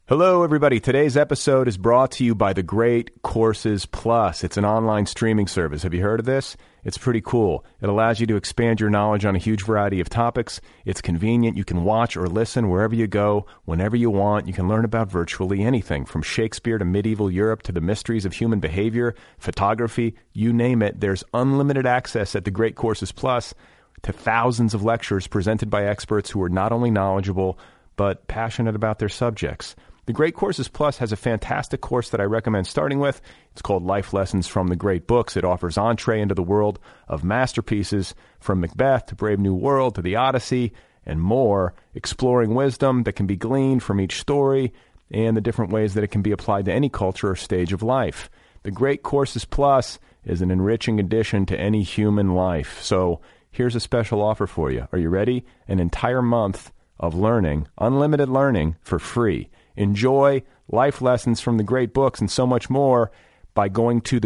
Hello, everybody. Today's episode is brought to you by The Great Courses Plus. It's an online streaming service. Have you heard of this? It's pretty cool. It allows you to expand your knowledge on a huge variety of topics. It's convenient. You can watch or listen wherever you go, whenever you want. You can learn about virtually anything, from Shakespeare to medieval Europe to the mysteries of human behavior, photography, you name it. There's unlimited access at The Great Courses Plus to thousands of lectures presented by experts who are not only knowledgeable, but passionate about their subjects. The Great Courses Plus has a fantastic course that I recommend starting with. It's called Life Lessons from the Great Books. It offers entree into the world of masterpieces from Macbeth to Brave New World to the Odyssey and more, exploring wisdom that can be gleaned from each story and the different ways that it can be applied to any culture or stage of life. The Great Courses Plus is an enriching addition to any human life. So here's a special offer for you. Are you ready? An entire month of learning, unlimited learning for free. Enjoy life lessons from the great books and so much more by going to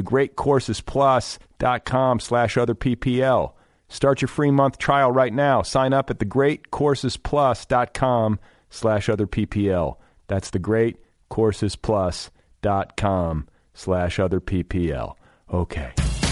thegreatcoursesplus.com/otherppl. Start your free month trial right now. Sign up at thegreatcoursesplus.com/otherppl. That's thegreatcoursesplus.com/otherppl. Okay.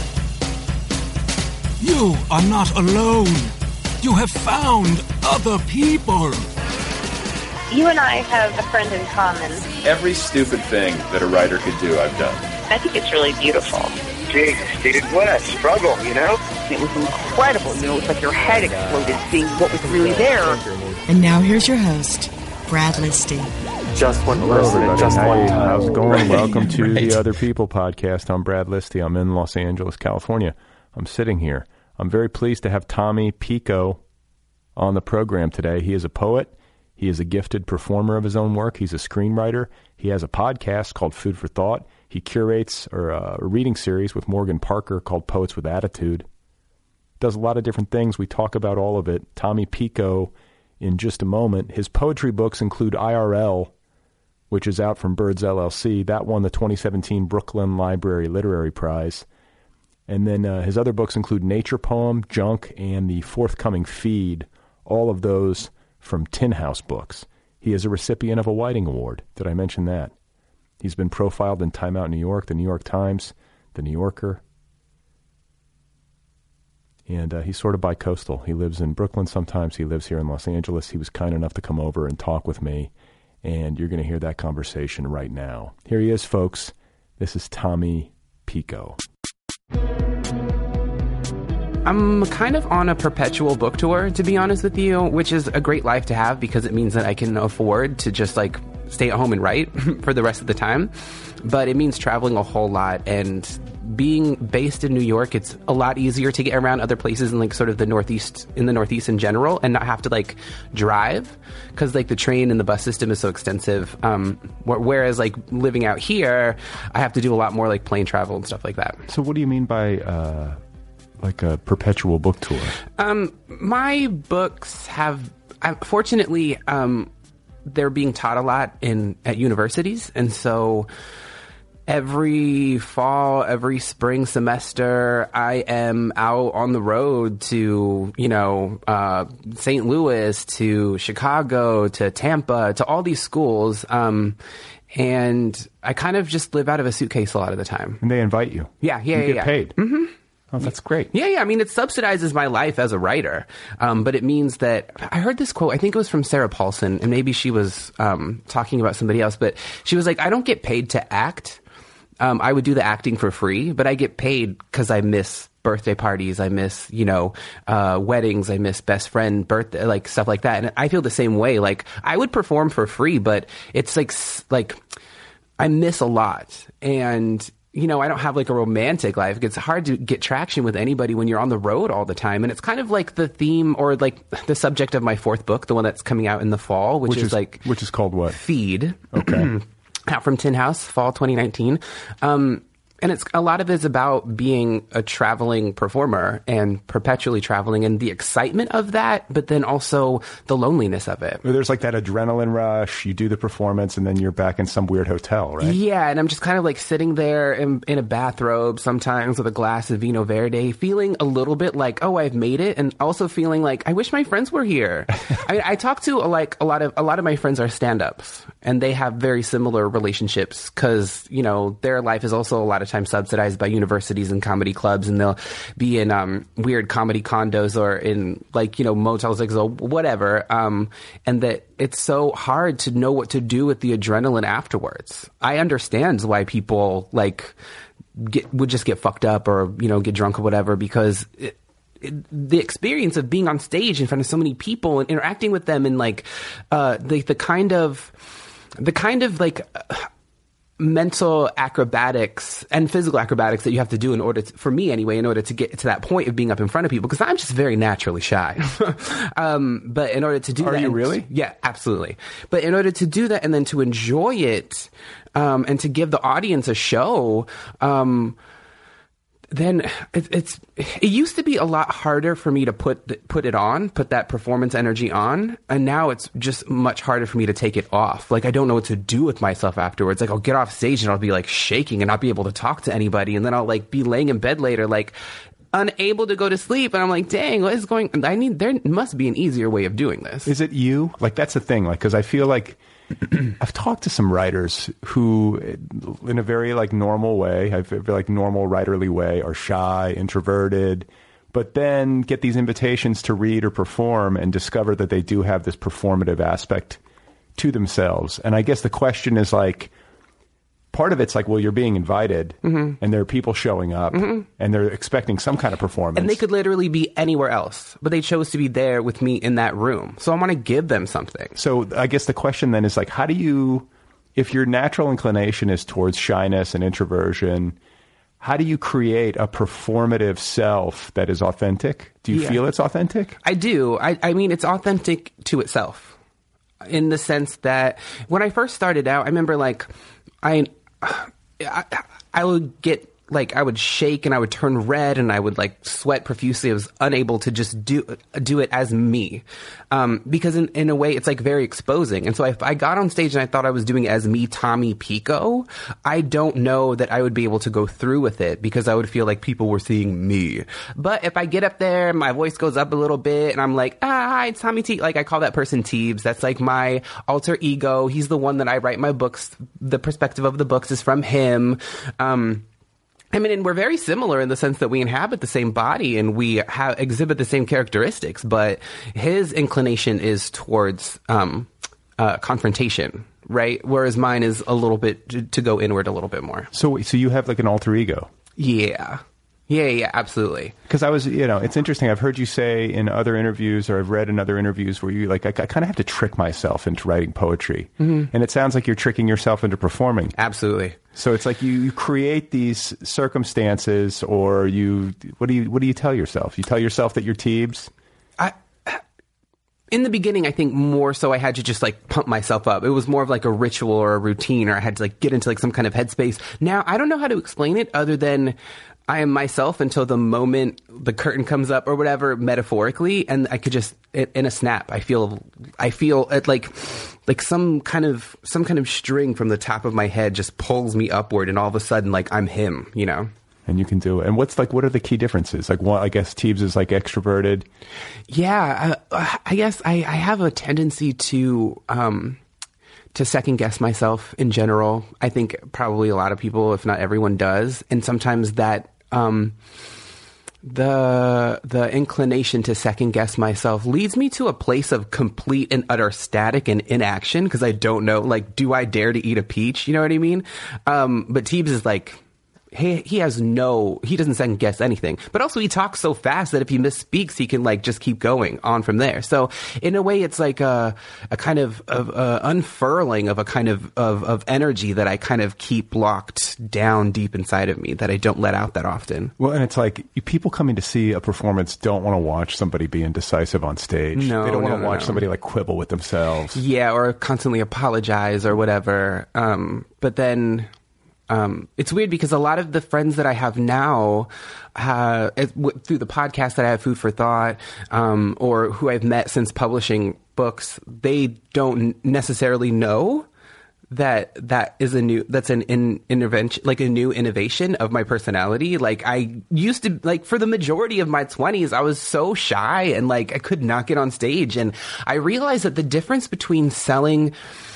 You are not alone. You have found other people. You and I have a friend in common. Every stupid thing that a writer could do, I've done. I think it's really beautiful. Jesus, dude, what a struggle, you know? It was incredible. You know, it was like your head exploded seeing what was really there. And now here's your host, Brad Listy. Just one person and just one time. How's it going? Welcome to the Other People podcast. I'm Brad Listy. I'm in Los Angeles, California. I'm sitting here. I'm very pleased to have Tommy Pico on the program today. He is a poet. He is a gifted performer of his own work. He's a screenwriter. He has a podcast called Food for Thought. He curates a reading series with Morgan Parker called Poets with Attitude. Does a lot of different things. We talk about all of it. Tommy Pico in just a moment. His poetry books include IRL, which is out from Birds LLC. That won the 2017 Brooklyn Library Literary Prize. And then his other books include Nature Poem, Junk, and the forthcoming Feed. All of those from Tin House Books. He is a recipient of a Whiting Award. Did I mention that? He's been profiled in Time Out New York, the New York Times, the New Yorker. And he's sort of bi-coastal. He lives in Brooklyn sometimes. He lives here in Los Angeles. He was kind enough to come over and talk with me. And you're going to hear that conversation right now. Here he is, folks. This is Tommy Pico. I'm kind of on a perpetual book tour, to be honest with you, which is a great life to have because it means that I can afford to just stay at home and write for the rest of the time. But it means traveling a whole lot, and being based in New York, it's a lot easier to get around other places in sort of the Northeast in general, and not have to drive because the train and the bus system is so extensive. Whereas living out here, I have to do a lot more plane travel and stuff like that. So what do you mean by a perpetual book tour? My books have, fortunately, they're being taught a lot at universities, and so every fall, every spring semester, I am out on the road to, St. Louis, to Chicago, to Tampa, to all these schools, and I kind of just live out of a suitcase a lot of the time. And they invite you. Yeah. You get paid. Mm-hmm. Oh, that's great. Yeah. I mean, it subsidizes my life as a writer, but it means that I heard this quote. I think it was from Sarah Paulson, and maybe she was talking about somebody else. But she was like, "I don't get paid to act. I would do the acting for free, but I get paid because I miss birthday parties. I miss, weddings. I miss best friend birthday, stuff like that. And I feel the same way. I would perform for free, but it's I miss a lot, and." I don't have a romantic life. It's hard to get traction with anybody when you're on the road all the time. And it's kind of the theme or the subject of my fourth book, the one that's coming out in the fall, which is called what? Feed. Okay. Out from Tin House, fall 2019. And it's a lot of it's about being a traveling performer and perpetually traveling and the excitement of that, but then also the loneliness of it. There's like that adrenaline rush. You do the performance and then you're back in some weird hotel, right? Yeah, and I'm just kind of like sitting there in a bathrobe sometimes with a glass of Vino Verde, feeling a little bit like, oh, I've made it, and also feeling like I wish my friends were here. I talk to like a lot of my friends are stand-ups, and they have very similar relationships because, you know, their life is also a lot of time subsidized by universities and comedy clubs, and they'll be in weird comedy condos or in like, you know, Motel 6 or whatever, and that it's so hard to know what to do with the adrenaline afterwards. I understand why people like would just get fucked up or, you know, get drunk or whatever, because the experience of being on stage in front of so many people and interacting with them and like the kind of like mental acrobatics and physical acrobatics that you have to do in order to, for me anyway, in order to get to that point of being up in front of people, because I'm just very naturally shy. But in order to do that... Are you really? Yeah, absolutely. But in order to do that and then to enjoy it and to give the audience a show... then it used to be a lot harder for me to put that performance energy on, and now it's just much harder for me to take it off. Like, I don't know what to do with myself afterwards. Like, I'll get off stage and I'll be like shaking and not be able to talk to anybody, and then I'll like be laying in bed later like unable to go to sleep, and I'm like, dang, what is going... there must be an easier way of doing this. Is it you? Like, that's the thing, like, because I feel like I've talked to some writers who, in a very like normal way, I feel like normal writerly way, are shy, introverted, but then get these invitations to read or perform and discover that they do have this performative aspect to themselves. And I guess the question is like, part of it's like, well, you're being invited, and there are people showing up, and they're expecting some kind of performance. And they could literally be anywhere else, but they chose to be there with me in that room. So I want to give them something. So I guess the question then is like, how do you, if your natural inclination is towards shyness and introversion, how do you create a performative self that is authentic? Do you feel it's authentic? I do. I mean, it's authentic to itself, in the sense that when I first started out, I remember like, I would get like, I would shake and I would turn red and I would like sweat profusely. I was unable to just do it as me, because in a way it's like very exposing. And so if I got on stage and I thought I was doing as me, Tommy Pico, I don't know that I would be able to go through with it, because I would feel like people were seeing me. But if I get up there, my voice goes up a little bit and I'm like, hi, it's Tommy T. Like, I call that person Teebs. That's like my alter ego. He's the one that I write my books. The perspective of the books is from him. I mean, and we're very similar in the sense that we inhabit the same body and we exhibit the same characteristics, but his inclination is towards confrontation, right? Whereas mine is a little bit to go inward a little bit more. So you have like an alter ego? Yeah. Yeah, absolutely. Because I was, you know, it's interesting. I've heard you say in other interviews, or I've read in other interviews where you like, I kind of have to trick myself into writing poetry. And it sounds like you're tricking yourself into performing. Absolutely. So it's like you create these circumstances, or what do you tell yourself? You tell yourself that you're Teebs? In the beginning, I think more so I had to just like pump myself up. It was more of like a ritual or a routine, or I had to like get into like some kind of headspace. Now, I don't know how to explain it other than I am myself until the moment the curtain comes up or whatever, metaphorically, and I could just, in a snap, I feel it like some kind of string from the top of my head just pulls me upward, and all of a sudden, like, I'm him, you know? And you can do it. And what are the key differences? Like, one, I guess Teebs is like extroverted. Yeah, I guess I have a tendency to second guess myself in general. I think probably a lot of people, if not everyone, does. And sometimes that the inclination to second guess myself leads me to a place of complete and utter static and inaction, because I don't know, like, do I dare to eat a peach? You know what I mean? But Teebs is like, he doesn't second guess anything, but also he talks so fast that if he misspeaks, he can like just keep going on from there. So in a way, it's like a kind of unfurling of a kind of energy that I kind of keep locked down deep inside of me that I don't let out that often. Well, and it's like people coming to see a performance don't want to watch somebody be indecisive on stage. No, they don't want to watch somebody like quibble with themselves. Yeah, or constantly apologize or whatever. But then it's weird because a lot of the friends that I have now, through the podcast that I have, Food for Thought, or who I've met since publishing books, they don't necessarily know that is an intervention, like a new innovation of my personality. Like I used to, like for the majority of my 20s, I was so shy and like I could not get on stage. And I realized that the difference between selling,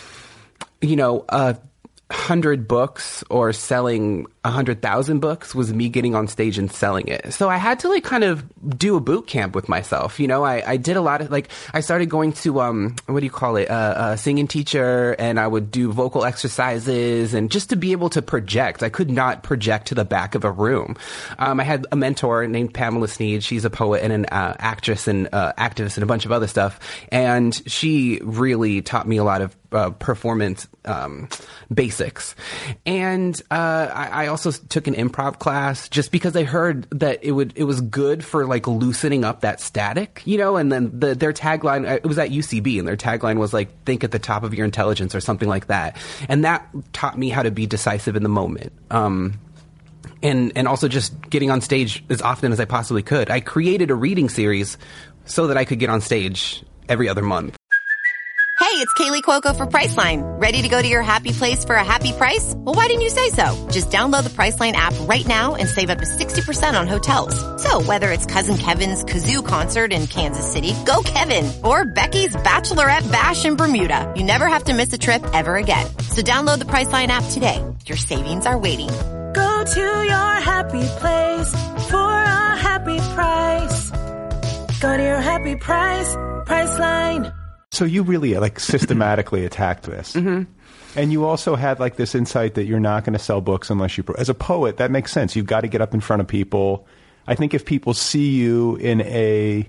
100 books or selling 100,000 books was me getting on stage and selling it. So I had to like kind of do a boot camp with myself. I did a lot of like, I started going to, a singing teacher, and I would do vocal exercises and just to be able to project. I could not project to the back of a room. I had a mentor named Pamela Sneed. She's a poet and an actress and activist and a bunch of other stuff. And she really taught me a lot of performance basics. And I also took an improv class just because I heard that it was good for like loosening up that static, and then their tagline, it was at UCB, and their tagline was like, think at the top of your intelligence or something like that. And that taught me how to be decisive in the moment. And also just getting on stage as often as I possibly could. I created a reading series so that I could get on stage every other month. Hey, it's Kaylee Cuoco for Priceline. Ready to go to your happy place for a happy price? Well, why didn't you say so? Just download the Priceline app right now and save up to 60% on hotels. So whether it's Cousin Kevin's Kazoo Concert in Kansas City, go Kevin, or Becky's Bachelorette Bash in Bermuda, you never have to miss a trip ever again. So download the Priceline app today. Your savings are waiting. Go to your happy place for a happy price. Go to your happy price, Priceline. So you really like systematically attacked this. Mm-hmm. And you also had like this insight that you're not going to sell books unless you, as a poet, that makes sense. You've got to get up in front of people. I think if people see you in a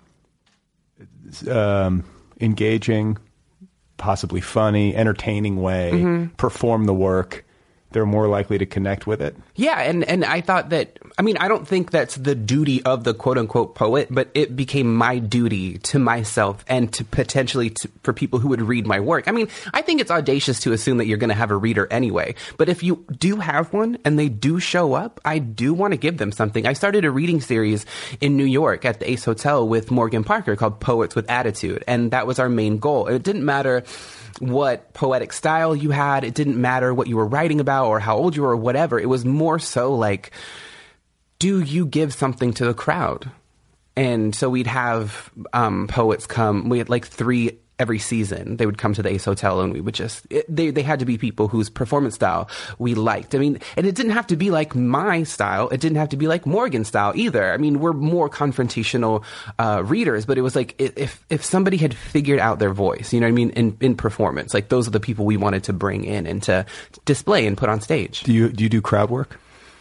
engaging, possibly funny, entertaining way, perform the work, they're more likely to connect with it. Yeah, and I thought that, I don't think that's the duty of the quote-unquote poet, but it became my duty to myself and to potentially for people who would read my work. I think it's audacious to assume that you're going to have a reader anyway, but if you do have one and they do show up, I do want to give them something. I started a reading series in New York at the Ace Hotel with Morgan Parker called Poets with Attitude, and that was our main goal. It didn't matter what poetic style you had. It didn't matter what you were writing about or how old you were or whatever. It was more so like, do you give something to the crowd? And so we'd have poets come. We had like 3 every season. They would come to the Ace Hotel, and we would just, they had to be people whose performance style we liked. And it didn't have to be like my style. It didn't have to be like Morgan's style either. We're more confrontational readers, but it was like if somebody had figured out their voice, in performance, like those are the people we wanted to bring in and to display and put on stage. Do you do crowd work?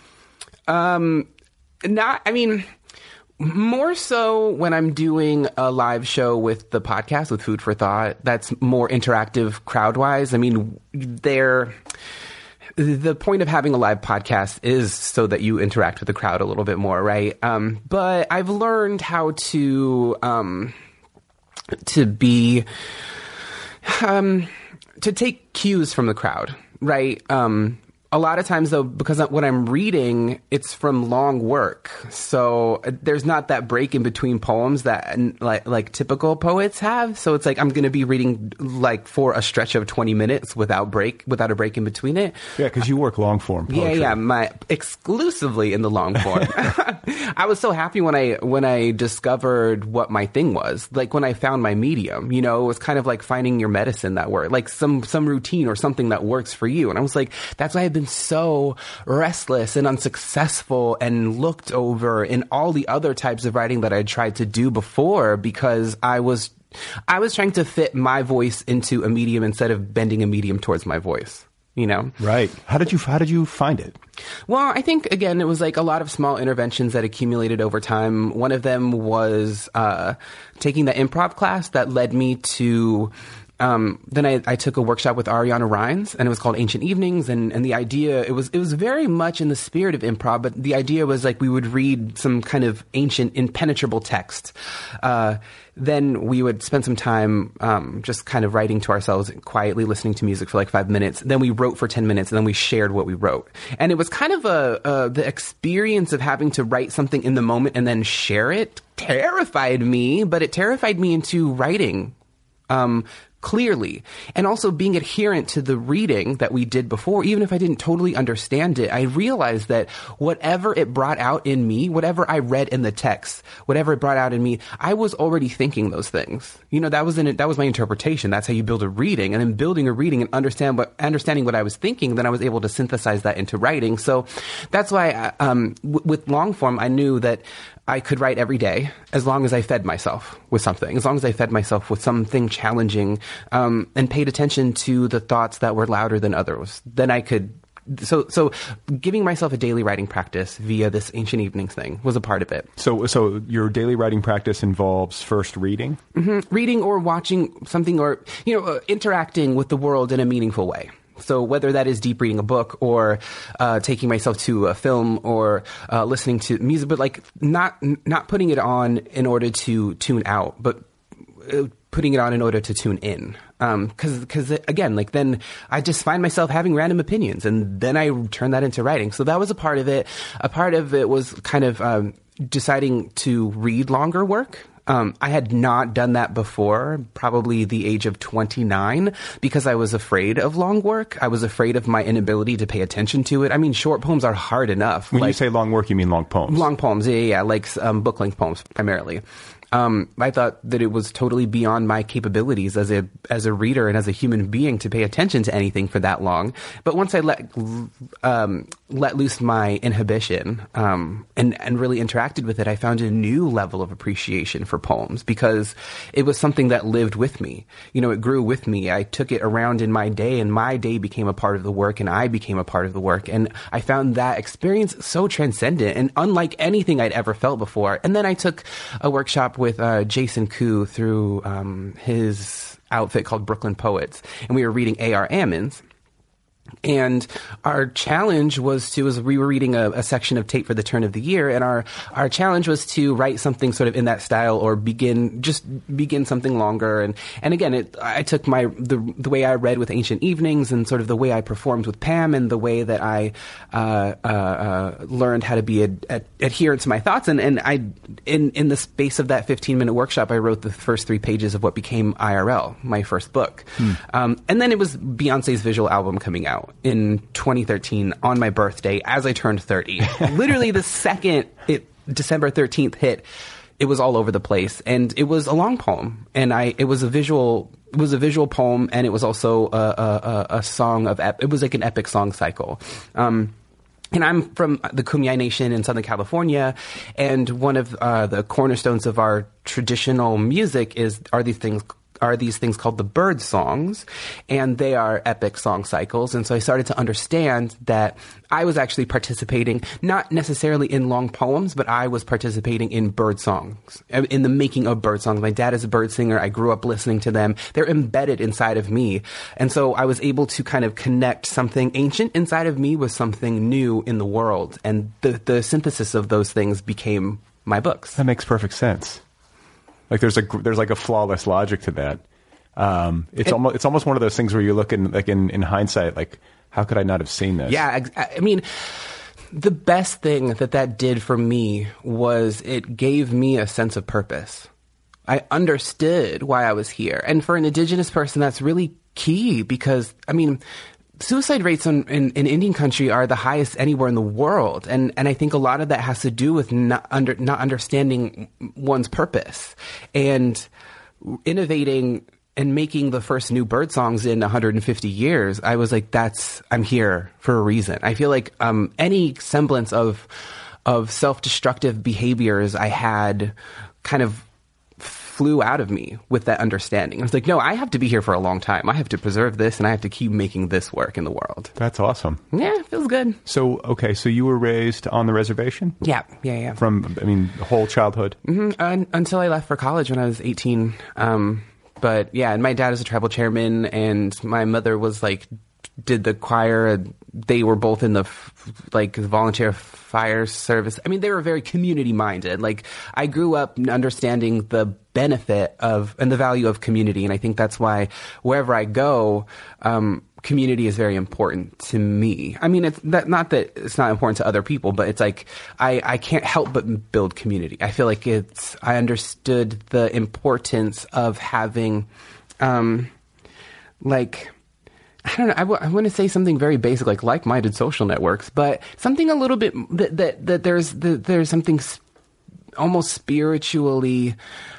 More so when I'm doing a live show with the podcast, with Food for Thought, that's more interactive crowd-wise. The point of having a live podcast is so that you interact with the crowd a little bit more, right? But I've learned how to take cues from the crowd, right? A lot of times, though, because when I'm reading, it's from long work. So there's not that break in between poems that like typical poets have. So it's like I'm going to be reading like for a stretch of 20 minutes without a break in between it. Yeah, because you work long form poetry. Yeah, exclusively in the long form. I was so happy when I discovered what my thing was. Like when I found my medium, it was kind of like finding your medicine that worked, like some routine or something that works for you. And I was like, that's why I've been so restless and unsuccessful and looked over in all the other types of writing that I tried to do before, because I was trying to fit my voice into a medium instead of bending a medium towards my voice. Right. How did you find it? Well, I think, again, it was like a lot of small interventions that accumulated over time. One of them was taking the improv class that led me to then I took a workshop with Ariana Rines, and it was called Ancient Evenings. And the idea, it was very much in the spirit of improv, but the idea was like we would read some kind of ancient, impenetrable text. Then we would spend some time just kind of writing to ourselves, quietly listening to music for like 5 minutes. Then we wrote for 10 minutes, and then we shared what we wrote. And it was kind of the experience of having to write something in the moment and then share it terrified me, but it terrified me into writing clearly. And also being adherent to the reading that we did before, even if I didn't totally understand it, I realized that whatever it brought out in me, whatever I read in the text, whatever it brought out in me, I was already thinking those things. You know, that was my interpretation. That's how you build a reading. And in building a reading and understanding what I was thinking, then I was able to synthesize that into writing. So that's why with long form, I knew that I could write every day as long as I fed myself with something, as long as I fed myself with something challenging, and paid attention to the thoughts that were louder than others. Then I could, so giving myself a daily writing practice via this Ancient Evenings thing was a part of it. So your daily writing practice involves first reading? Mm-hmm. Reading or watching something, or, interacting with the world in a meaningful way. So whether that is deep reading a book or taking myself to a film or listening to music, but like not putting it on in order to tune out, but putting it on in order to tune in. Because again, like then I just find myself having random opinions, and then I turn that into writing. So that was a part of it. A part of it was kind of deciding to read longer work. I had not done that before, probably the age of 29, because I was afraid of long work. I was afraid of my inability to pay attention to it. I mean, short poems are hard enough. When you say long work, you mean long poems? Long poems, yeah, like book-length poems primarily. I thought that it was totally beyond my capabilities as a reader and as a human being to pay attention to anything for that long. But once I let loose my inhibition and really interacted with it, I found a new level of appreciation for poems, because it was something that lived with me. It grew with me. I took it around in my day, and my day became a part of the work, and I became a part of the work. And I found that experience so transcendent and unlike anything I'd ever felt before. And then I took a workshop with Jason Koo through his outfit called Brooklyn Poets, and we were reading A.R. Ammons. And our challenge was we were reading a section of Tape for the Turn of the Year, and our challenge was to write something sort of in that style, or begin something longer. And again, I took the way I read with Ancient Evenings, and sort of the way I performed with Pam, and the way that I learned how to be adherent to my thoughts. And I in the space of that 15-minute workshop, I wrote the first 3 pages of what became IRL, my first book. And then it was Beyonce's visual album coming out in 2013 on my birthday as I turned 30. Literally the second December 13th hit, it was all over the place, and it was a long poem, and it was a visual poem, and it was also a song it was like an epic song cycle. And I'm from the Kumeyaay Nation in Southern California, and one of the cornerstones of our traditional music are these things called the bird songs, and they are epic song cycles. And so I started to understand that I was actually participating, not necessarily in long poems, but I was participating in bird songs, in the making of bird songs. My dad is a bird singer. I grew up listening to them. They're embedded inside of me. And so I was able to kind of connect something ancient inside of me with something new in the world. And the synthesis of those things became my books. That makes perfect sense. Like there's like a flawless logic to that. It's almost one of those things where you look in hindsight, like, how could I not have seen this? Yeah, I mean, the best thing that did for me was it gave me a sense of purpose. I understood why I was here, and for an Indigenous person, that's really key, because I mean, suicide rates in Indian country are the highest anywhere in the world. And I think a lot of that has to do with not understanding one's purpose, and innovating and making the first new bird songs in 150 years. I was like, I'm here for a reason. I feel like any semblance of self-destructive behaviors I had kind of flew out of me with that understanding. I was like, no, I have to be here for a long time. I have to preserve this, and I have to keep making this work in the world. That's awesome. Yeah, it feels good. So you were raised on the reservation? Yeah. From, whole childhood? Mm-hmm. Until I left for college when I was 18. But yeah, and my dad is a tribal chairman, and my mother was like, did the choir. They were both in the volunteer fire service. I mean, they were very community minded. Like, I grew up understanding the benefit of and the value of community, and I think that's why wherever I go, community is very important to me. I mean, not that it's not important to other people, but it's like I can't help but build community. I feel like I understood the importance of having, I don't know. I want to say something very basic, like-minded social networks, but something a little bit that there's something almost spiritually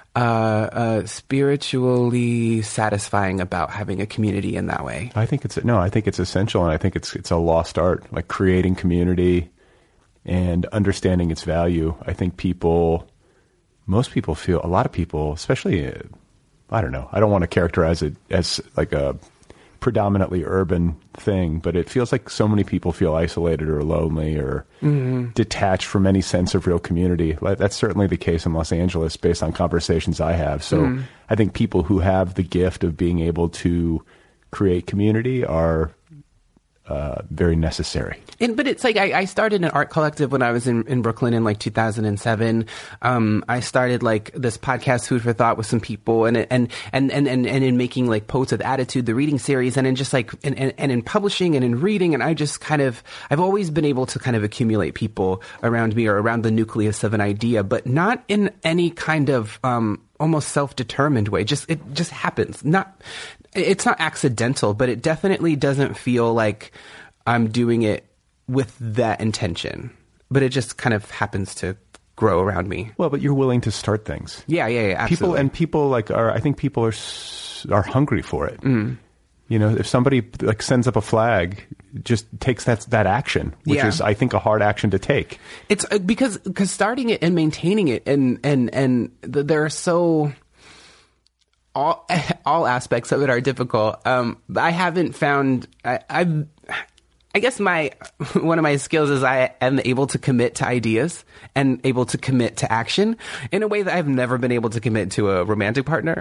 satisfying about having a community in that way. I think it's essential, and I think it's a lost art, like creating community and understanding its value. I think a lot of people, especially, I don't know, I don't want to characterize it as like a predominantly urban thing, but it feels like so many people feel isolated or lonely or detached from any sense of real community. That's certainly the case in Los Angeles based on conversations I have. So I think people who have the gift of being able to create community are very necessary. But it's like I started an art collective when I was in Brooklyn in 2007. I started this podcast, Food for Thought, with some people, and in making Poets with Attitude, the reading series, and in just and in publishing and in reading, and I just I've always been able to kind of accumulate people around me or around the nucleus of an idea, but not in any kind of almost self-determined way. It just happens. It's not accidental, but it definitely doesn't feel like I'm doing it with that intention. But it just kind of happens to grow around me. Well, but you're willing to start things. Yeah, absolutely. People I think people are hungry for it. You know, if somebody sends up a flag, just takes that action, which is, I think, a hard action to take. It's because starting it and maintaining it and there are so... All aspects of it are difficult. I haven't found. I guess one of my skills is I am able to commit to ideas and able to commit to action in a way that I've never been able to commit to a romantic partner.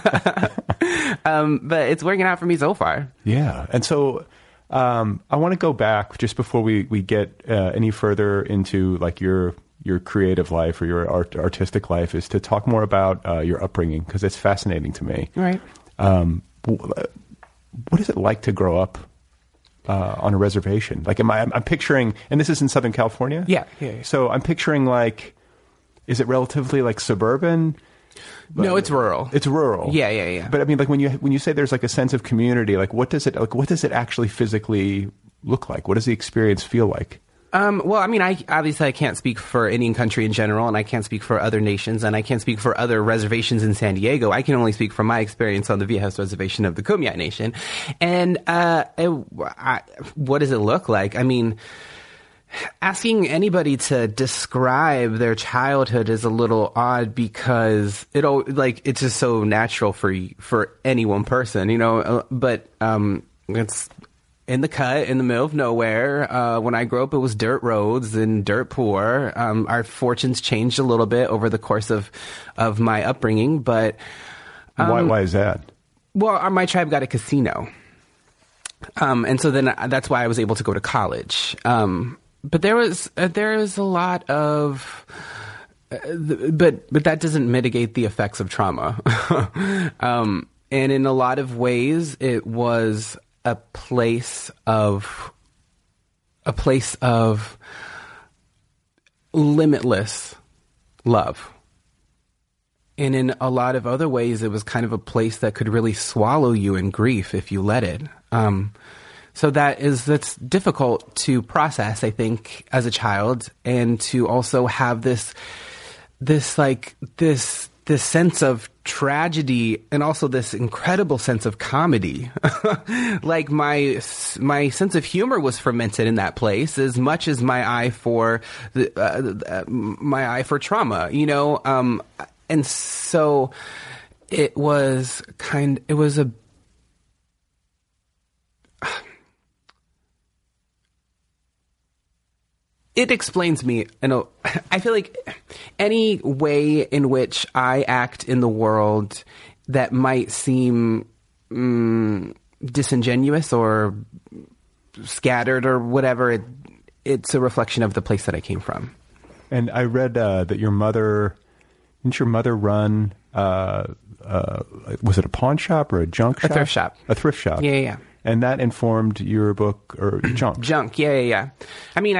But it's working out for me so far. Yeah, and so I want to go back just before we get any further into your creative life or your artistic life, is to talk more about your upbringing, because it's fascinating to me. Right. What is it like to grow up on a reservation? I'm picturing, and this is in Southern California? Yeah. So I'm picturing is it relatively suburban? No, it's rural. It's rural. Yeah. But I mean, when you say there's a sense of community, what does it actually physically look like? What does the experience feel like? Well, I mean, I can't speak for Indian country in general, and I can't speak for other nations, and I can't speak for other reservations in San Diego. I can only speak from my experience on the Viejas Reservation of the Kumeyaay Nation. And what does it look like? I mean, asking anybody to describe their childhood is a little odd, because it's just so natural for any one person, you know. But it's in the cut, in the middle of nowhere. When I grew up, it was dirt roads and dirt poor. Our fortunes changed a little bit over the course of my upbringing, but... Why is that? Well, my tribe got a casino. And so then that's why I was able to go to college. But there is a lot of... But that doesn't mitigate the effects of trauma. And in a lot of ways, it was a place of limitless love. And in a lot of other ways, it was kind of a place that could really swallow you in grief if you let it. So that's difficult to process, I think, as a child, and to also have this sense of tragedy and also this incredible sense of comedy. My sense of humor was fermented in that place as much as my eye for trauma, you know. And so it was a. It explains me, I feel like any way in which I act in the world that might seem disingenuous or scattered or whatever, it's a reflection of the place that I came from. And I read that didn't your mother run, was it a pawn shop or a junk shop? A thrift shop. A thrift shop. Yeah. And that informed your book, or Junk. Junk, yeah. I mean,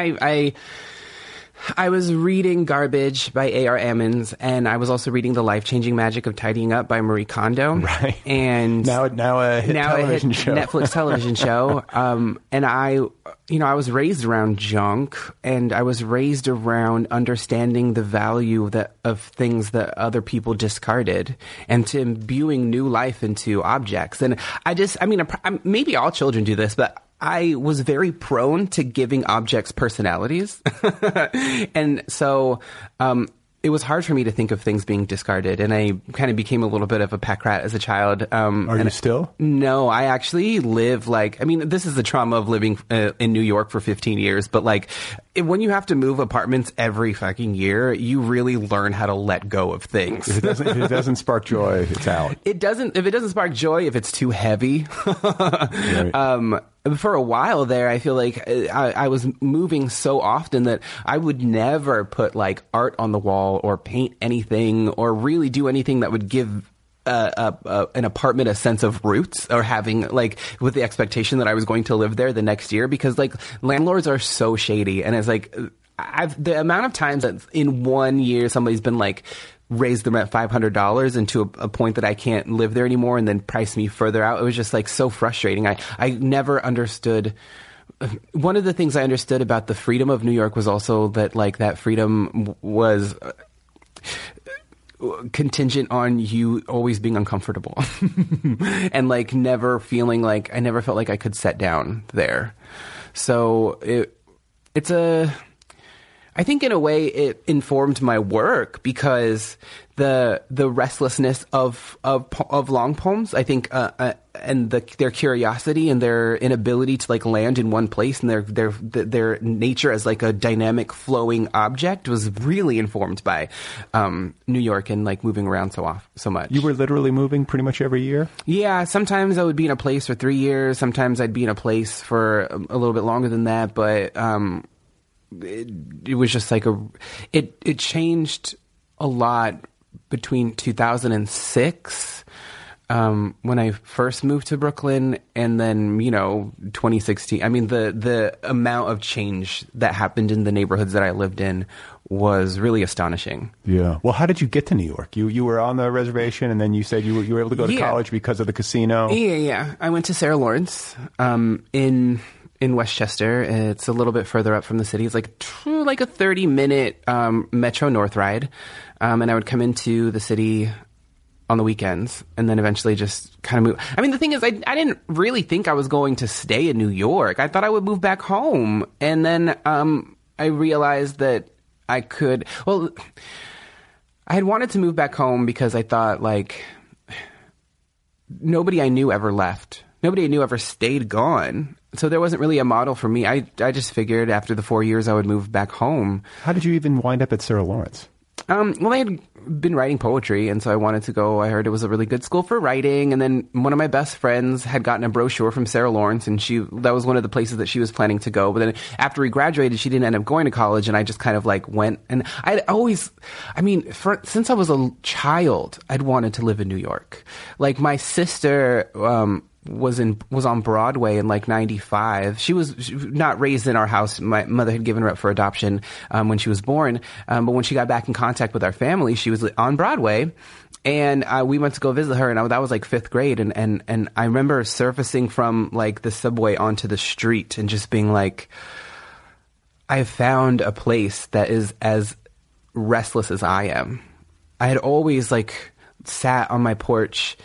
I was reading Garbage by A.R. Ammons, and I was also reading The Life-Changing Magic of Tidying Up by Marie Kondo. Right. And now a hit television show. Netflix television show. And I was raised around junk, and I was raised around understanding the value of things that other people discarded, and to imbuing new life into objects. And maybe all children do this, but I was very prone to giving objects personalities. And so it was hard for me to think of things being discarded, and I kind of became a little bit of a pack rat as a child. Are you still? No, I actually live this is the trauma of living in New York for 15 years, but when you have to move apartments every fucking year, you really learn how to let go of things. If it doesn't spark joy, it's out. If it doesn't spark joy, if it's too heavy. Right. For a while there, I feel like I was moving so often that I would never put art on the wall or paint anything or really do anything that would give an apartment a sense of roots, or having with the expectation that I was going to live there the next year, because landlords are so shady. And it's the amount of times that in 1 year somebody's been raise the rent $500 and to a point that I can't live there anymore, and then price me further out. It was just so frustrating. I never understood. One of the things I understood about the freedom of New York was also that that freedom was contingent on you always being uncomfortable and never feeling I never felt like I could set down there. So I think in a way it informed my work, because the restlessness of long poems, I think, and their curiosity and their inability to land in one place, and their nature as a dynamic flowing object was really informed by New York and moving around so much. You were literally moving pretty much every year? Yeah, sometimes I would be in a place for 3 years. Sometimes I'd be in a place for a little bit longer than that, but it was just it changed a lot between 2006 when I first moved to Brooklyn, and then 2016. I mean, the amount of change that happened in the neighborhoods that I lived in was really astonishing. Yeah. Well, how did you get to New York? You were on the reservation, and then you said you were able to go to college because of the casino. Yeah. I went to Sarah Lawrence in Westchester. It's a little bit further up from the city. It's a 30-minute Metro North ride. And I would come into the city on the weekends, and then eventually just kind of move. I mean, the thing is, I didn't really think I was going to stay in New York. I thought I would move back home. And then I realized that I could... Well, I had wanted to move back home because I thought, nobody I knew ever left. Nobody I knew ever stayed gone. So there wasn't really a model for me. I just figured after the 4 years I would move back home. How did you even wind up at Sarah Lawrence? Well, I had been writing poetry, and so I wanted to go. I heard it was a really good school for writing, and then one of my best friends had gotten a brochure from Sarah Lawrence, and that was one of the places that she was planning to go. But then after we graduated, she didn't end up going to college, and I just kind of went. And I'd always, since I was a child, I'd wanted to live in New York. My sister was on Broadway in 95. She was not raised in our house. My mother had given her up for adoption when she was born. But when she got back in contact with our family, she was on Broadway. And we went to go visit her, and that was 5th grade. And I remember surfacing from the subway onto the street and just being I found a place that is as restless as I am. I had always sat on my porch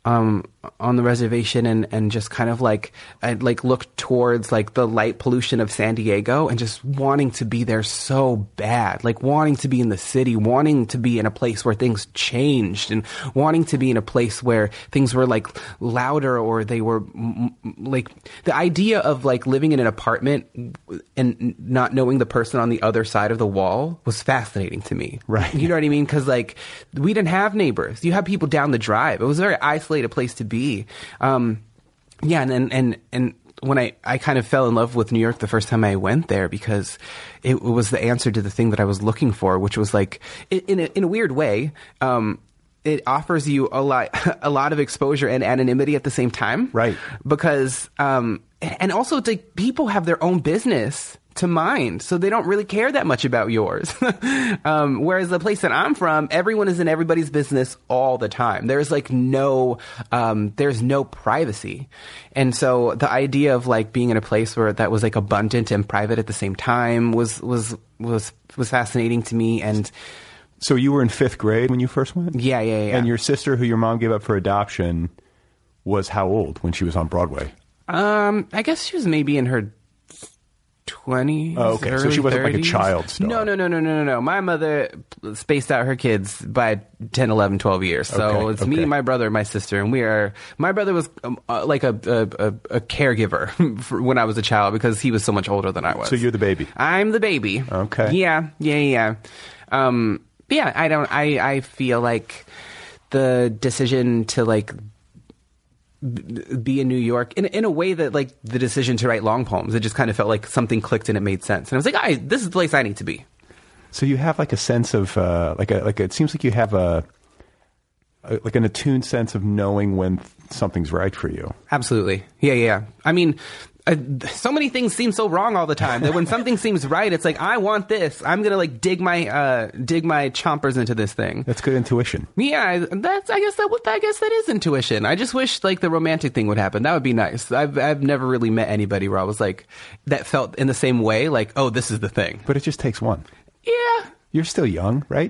on the reservation and just kind of like I'd like look towards like the light pollution of San Diego and just wanting to be there so bad, like wanting to be in the city, wanting to be in a place where things changed and wanting to be in a place where things were like louder or they were like the idea of like living in an apartment and not knowing the person on the other side of the wall was fascinating to me. Right. You know what I mean? Because like we didn't have neighbors. You had people down the drive. It was a very isolated place to be. Yeah, and when I kind of fell in love with New York the first time I went there because it was the answer to the thing that I was looking for, which was like in a weird way. It offers you a lot of exposure and anonymity at the same time, right? Because and also it's like people have their own business to mind, so they don't really care that much about yours. Whereas the place that I'm from, everyone is in everybody's business all the time. There's like there's no privacy. And so the idea of like being in a place where that was like abundant and private at the same time was fascinating to me. And so you were in 5th grade when you first went? Yeah. And your sister, who your mom gave up for adoption, was how old when she was on Broadway? I guess she was maybe in her 20s. Oh, okay. So she wasn't 30s. Like a child star. No. My mother spaced out her kids by 10, 11, 12 years. So it's me, my brother, my sister, and my brother was like a caregiver when I was a child because he was so much older than I was. So you're the baby. I'm the baby. Okay. Yeah. I feel like the decision to like be in New York in a way that like the decision to write long poems, it just kind of felt like something clicked and it made sense. And I was like, this is the place I need to be. So you have like a sense of it seems like you have an attuned sense of knowing when something's right for you. Absolutely. Yeah. I mean, so many things seem so wrong all the time that when something seems right, it's like, I want this. I'm going to like dig my chompers into this thing. That's good intuition. Yeah, I guess that is intuition. I just wish like the romantic thing would happen. That would be nice. I've never really met anybody where I was like, that felt in the same way, like, oh, this is the thing. But it just takes one. Yeah. You're still young, right?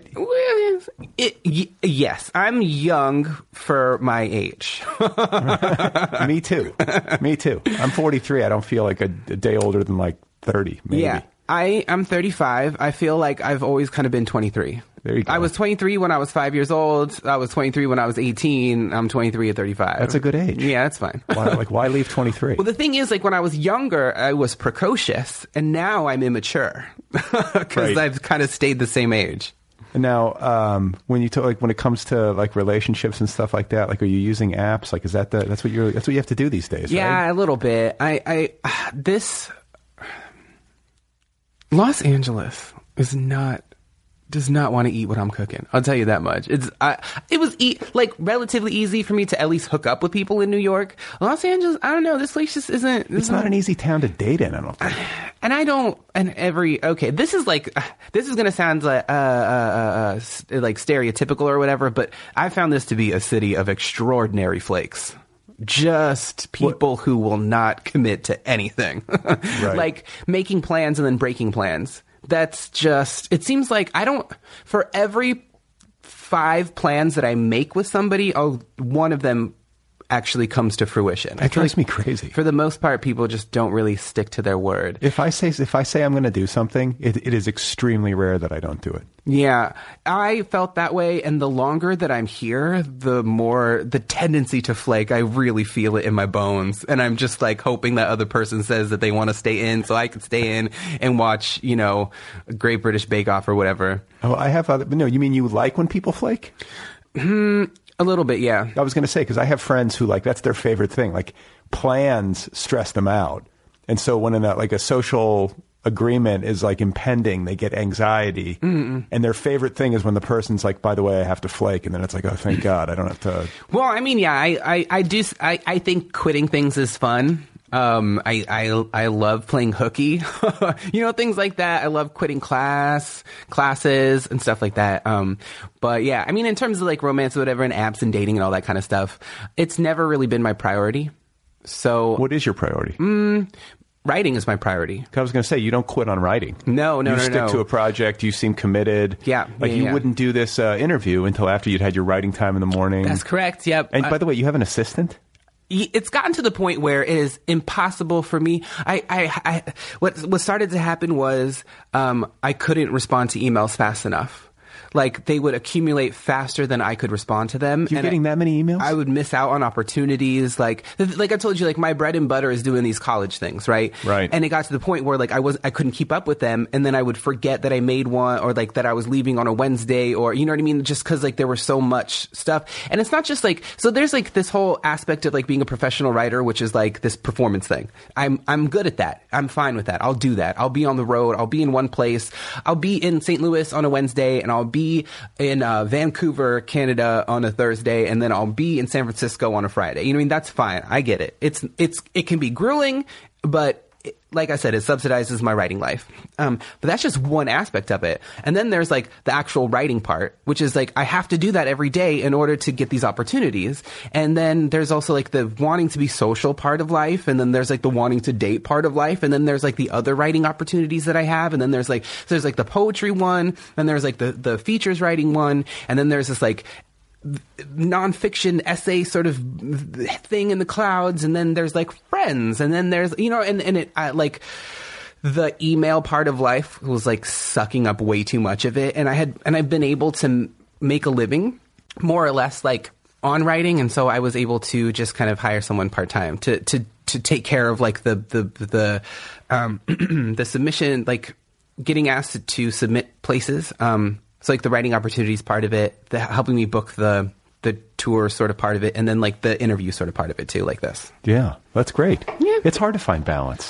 Yes, I'm young for my age. Me too. I'm 43. I don't feel like a day older than like 30, maybe. Yeah, I'm 35. I feel like I've always kind of been 23. There you go. I was 23 when I was 5 years old. I was 23 when I was 18. I'm 23 at 35. That's a good age. Yeah, that's fine. Why leave 23? Well, the thing is, like, when I was younger, I was precocious, and now I'm immature because I've kind of stayed the same age. Now, when it comes to like relationships and stuff like that, like, are you using apps? Like, that's what you have to do these days? Yeah, right? A little bit. Los Angeles does not want to eat what I'm cooking. I'll tell you that much. It was relatively easy for me to at least hook up with people in New York. Los Angeles, I don't know. This place just isn't. It's not an easy town to date in, I don't think. This is going to sound like stereotypical or whatever, but I found this to be a city of extraordinary flakes. Just people who will not commit to anything. Right. Like making plans and then breaking plans. That's just, it seems like for every 5 plans that I make with somebody, one of them actually comes to fruition. That drives me crazy. For the most part, people just don't really stick to their word. If I say I'm going to do something, it is extremely rare that I don't do it. Yeah, I felt that way, and the longer that I'm here, the more the tendency to flake, I really feel it in my bones, and I'm just like hoping that other person says that they want to stay in so I can stay in and watch, Great British Bake Off or whatever. Oh, I have no, you mean you like when people flake? A little bit, yeah. I was going to say, because I have friends who that's their favorite thing. Like, plans stress them out. And so when a social agreement is like impending, they get anxiety. Mm-mm. And their favorite thing is when the person's like, by the way, I have to flake. And then it's like, oh, thank God, I don't have to. Well, I mean, yeah, I think quitting things is fun. I love playing hooky, things like that. I love quitting classes and stuff like that. But yeah, I mean, in terms of like romance or whatever and apps and dating and all that kind of stuff, it's never really been my priority. So what is your priority? writing is my priority. I was going to say, you don't quit on writing. No. You stick to a project. You seem committed. Yeah. You wouldn't do this interview until after you'd had your writing time in the morning. That's correct. Yep. And by the way, you have an assistant? It's gotten to the point where it is impossible for me. What started to happen was I couldn't respond to emails fast enough. Like, they would accumulate faster than I could respond to them. You're getting that many emails? I would miss out on opportunities. Like I told you, like, my bread and butter is doing these college things, right? Right. And it got to the point where, like, I couldn't keep up with them, and then I would forget that I made one, or like that I was leaving on a Wednesday, or you know what I mean? Just because like there was so much stuff, and it's not just like, so there's like this whole aspect of like being a professional writer, which is like this performance thing. I'm good at that. I'm fine with that. I'll do that. I'll be on the road. I'll be in one place. I'll be in St. Louis on a Wednesday, and I'll be in Vancouver, Canada on a Thursday, and then I'll be in San Francisco on a Friday. You know what I mean? That's fine. I get it. It can be grueling, but like I said, it subsidizes my writing life. But that's just one aspect of it. And then there's like the actual writing part, which is like I have to do that every day in order to get these opportunities. And then there's also like the wanting to be social part of life. And then there's like the wanting to date part of life. And then there's like the other writing opportunities that I have. And then there's like the poetry one. And there's like the features writing one. And then there's this like nonfiction essay sort of thing in the clouds, and then there's like friends, and then there's like the email part of life was like sucking up way too much of it, and I've been able to make a living more or less like on writing, and so I was able to just kind of hire someone part-time to take care of like the submission, like getting asked to submit places. So like the writing opportunities part of it, helping me book the tour sort of part of it, and then like the interview sort of part of it too, like this. Yeah, that's great. Yeah. It's hard to find balance.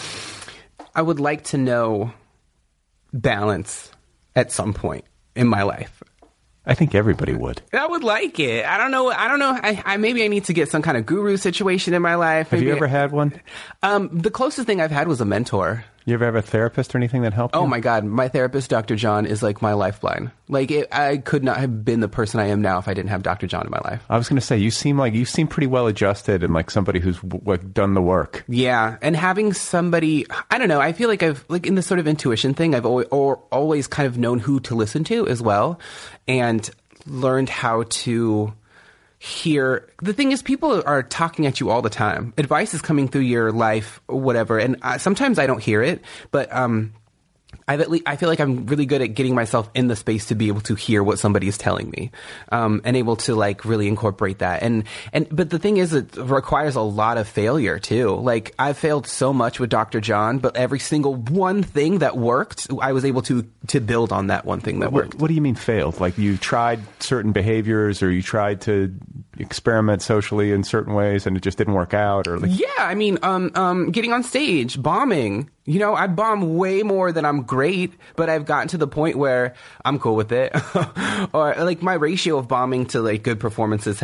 I would like to know balance at some point in my life. I think everybody would. I would like it. I don't know. I maybe I need to get some kind of guru situation in my life. Have you ever had one? The closest thing I've had was a mentor. You ever have a therapist or anything that helped you? Oh my God. My therapist, Dr. John, is like my lifeline. Like I could not have been the person I am now if I didn't have Dr. John in my life. I was going to say, you seem pretty well adjusted and like somebody who's done the work. Yeah. And having somebody, I don't know, I feel like I've like in this sort of intuition thing, I've always kind of known who to listen to as well, and learned how to hear. The thing is, people are talking at you all the time. Advice is coming through your life, whatever. And sometimes I don't hear it, but I feel like I'm really good at getting myself in the space to be able to hear what somebody is telling me, and able to like really incorporate that. But the thing is, it requires a lot of failure too. Like I've failed so much with Dr. John, but every single one thing that worked, I was able to build on that one thing that worked. What do you mean failed? Like you tried certain behaviors, or you tried to experiment socially in certain ways and it just didn't work out, or like... Yeah, I mean, getting on stage, bombing. You know, I bomb way more than I'm great, but I've gotten to the point where I'm cool with it. Or like my ratio of bombing to like good performances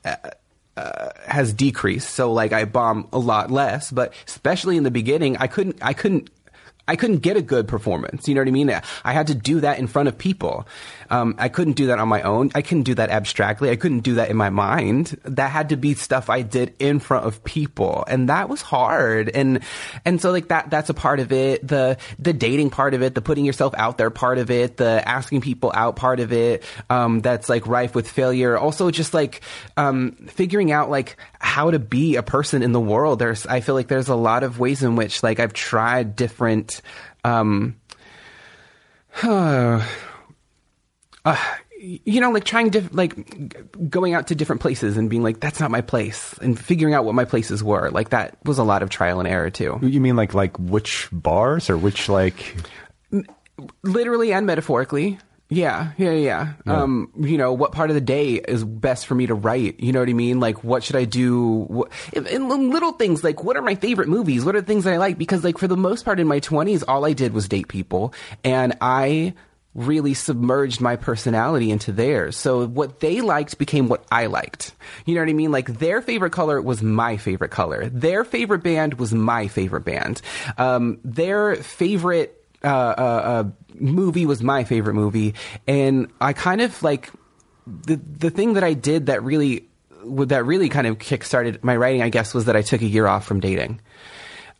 has decreased. So like I bomb a lot less, but especially in the beginning, I couldn't get a good performance. You know what I mean? I had to do that in front of people. I couldn't do that on my own. I couldn't do that abstractly. I couldn't do that in my mind. That had to be stuff I did in front of people. And that was hard. And so like that's a part of it. The dating part of it, the putting yourself out there part of it, the asking people out part of it, that's like rife with failure. Also just like, figuring out like how to be a person in the world. I feel like there's a lot of ways in which like I've tried different, you know, like trying like going out to different places and being like, that's not my place, and figuring out what my places were. Like that was a lot of trial and error too. You mean like which bars, or which like... Literally and metaphorically. Yeah. You know, what part of the day is best for me to write? You know what I mean? Like, what should I do? And little things like, what are my favorite movies? What are the things that I like? Because like for the most part in my 20s, all I did was date people, and I really submerged my personality into theirs. So what they liked became what I liked. You know what I mean? Like their favorite color was my favorite color. Their favorite band was my favorite band. Their favorite movie was my favorite movie. And I kind of like the thing that I did that really kind of kickstarted my writing, I guess, was that I took a year off from dating.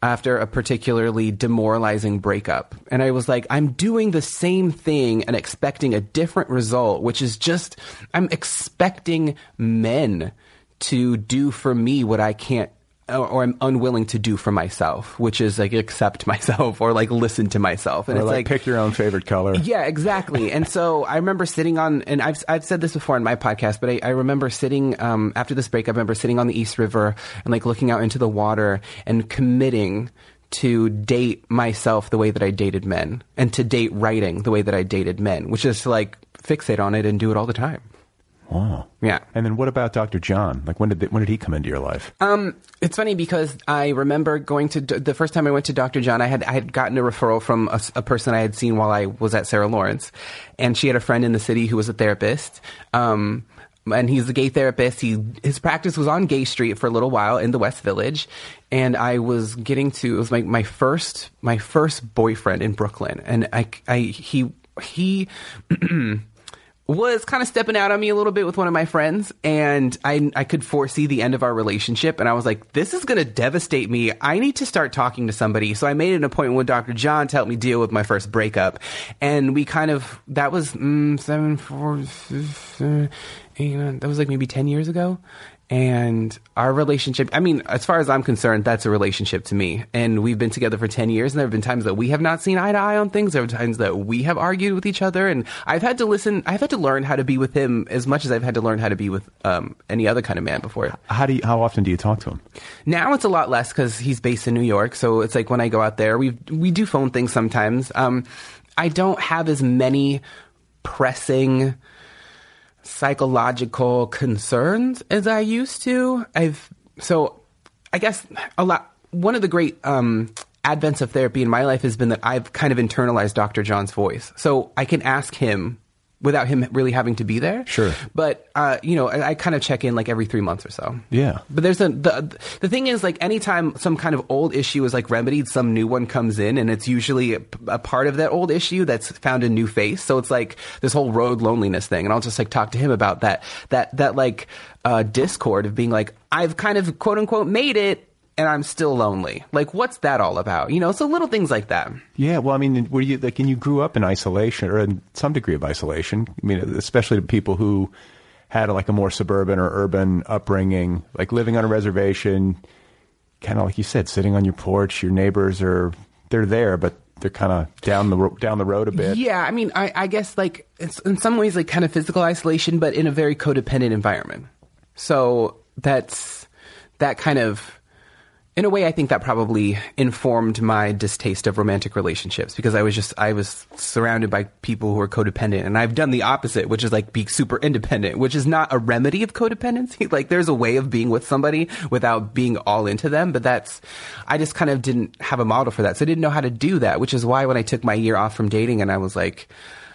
after a particularly demoralizing breakup. And I was like, I'm doing the same thing and expecting a different result, which is just, I'm expecting men to do for me what I can't, or I'm unwilling to do for myself, which is like accept myself or like listen to myself. And or it's like pick your own favorite color. Yeah, exactly. And so I remember sitting on, and I've said this before in my podcast, but I remember sitting, after this breakup, I remember sitting on the East River and like looking out into the water and committing to date myself the way that I dated men and to date writing the way that I dated men, which is to like fixate on it and do it all the time. Wow. Yeah. And then what about Dr. John? Like when did he come into your life? It's funny because I remember going to the first time I went to Dr. John, I had gotten a referral from a person I had seen while I was at Sarah Lawrence, and she had a friend in the city who was a therapist. And he's a gay therapist. His practice was on Gay Street for a little while in the West Village, and I was it was my first boyfriend in Brooklyn, and he was kind of stepping out on me a little bit with one of my friends, and I could foresee the end of our relationship, and I was like, this is going to devastate me. I need to start talking to somebody. So I made an appointment with Dr. John to help me deal with my first breakup, and we that was that was like maybe 10 years ago. And our relationship, I mean, as far as I'm concerned, that's a relationship to me. And we've been together for 10 years, and there have been times that we have not seen eye to eye on things. There have been times that we have argued with each other, and I've had to learn how to be with him as much as I've had to learn how to be with any other kind of man before. How often do you talk to him? Now it's a lot less because he's based in New York. So it's like when I go out there, we do phone things sometimes. I don't have as many pressing psychological concerns as I used to. So I guess one of the great advents of therapy in my life has been that I've kind of internalized Dr. John's voice. So I can ask him without him really having to be there. Sure. But, I kind of check in like every 3 months or so. Yeah. But there's the thing is, like, anytime some kind of old issue is like remedied, some new one comes in, and it's usually a part of that old issue that's found a new face. So it's like this whole road loneliness thing. And I'll just like talk to him about that like discord of being like, I've kind of quote unquote made it, and I'm still lonely. Like, what's that all about? So little things like that. Yeah, well, I mean, were you like, and you grew up in isolation, or in some degree of isolation? I mean, especially to people who had like a more suburban or urban upbringing, like living on a reservation, kind of like you said, sitting on your porch. Your neighbors they're there, but they're kind of down the road a bit. Yeah, I mean, I guess like it's in some ways like kind of physical isolation, but in a very codependent environment. So that kind of. In a way, I think that probably informed my distaste of romantic relationships, because I was surrounded by people who were codependent, and I've done the opposite, which is like be super independent, which is not a remedy of codependency. Like, there's a way of being with somebody without being all into them, but I just kind of didn't have a model for that. So I didn't know how to do that, which is why when I took my year off from dating and I was like,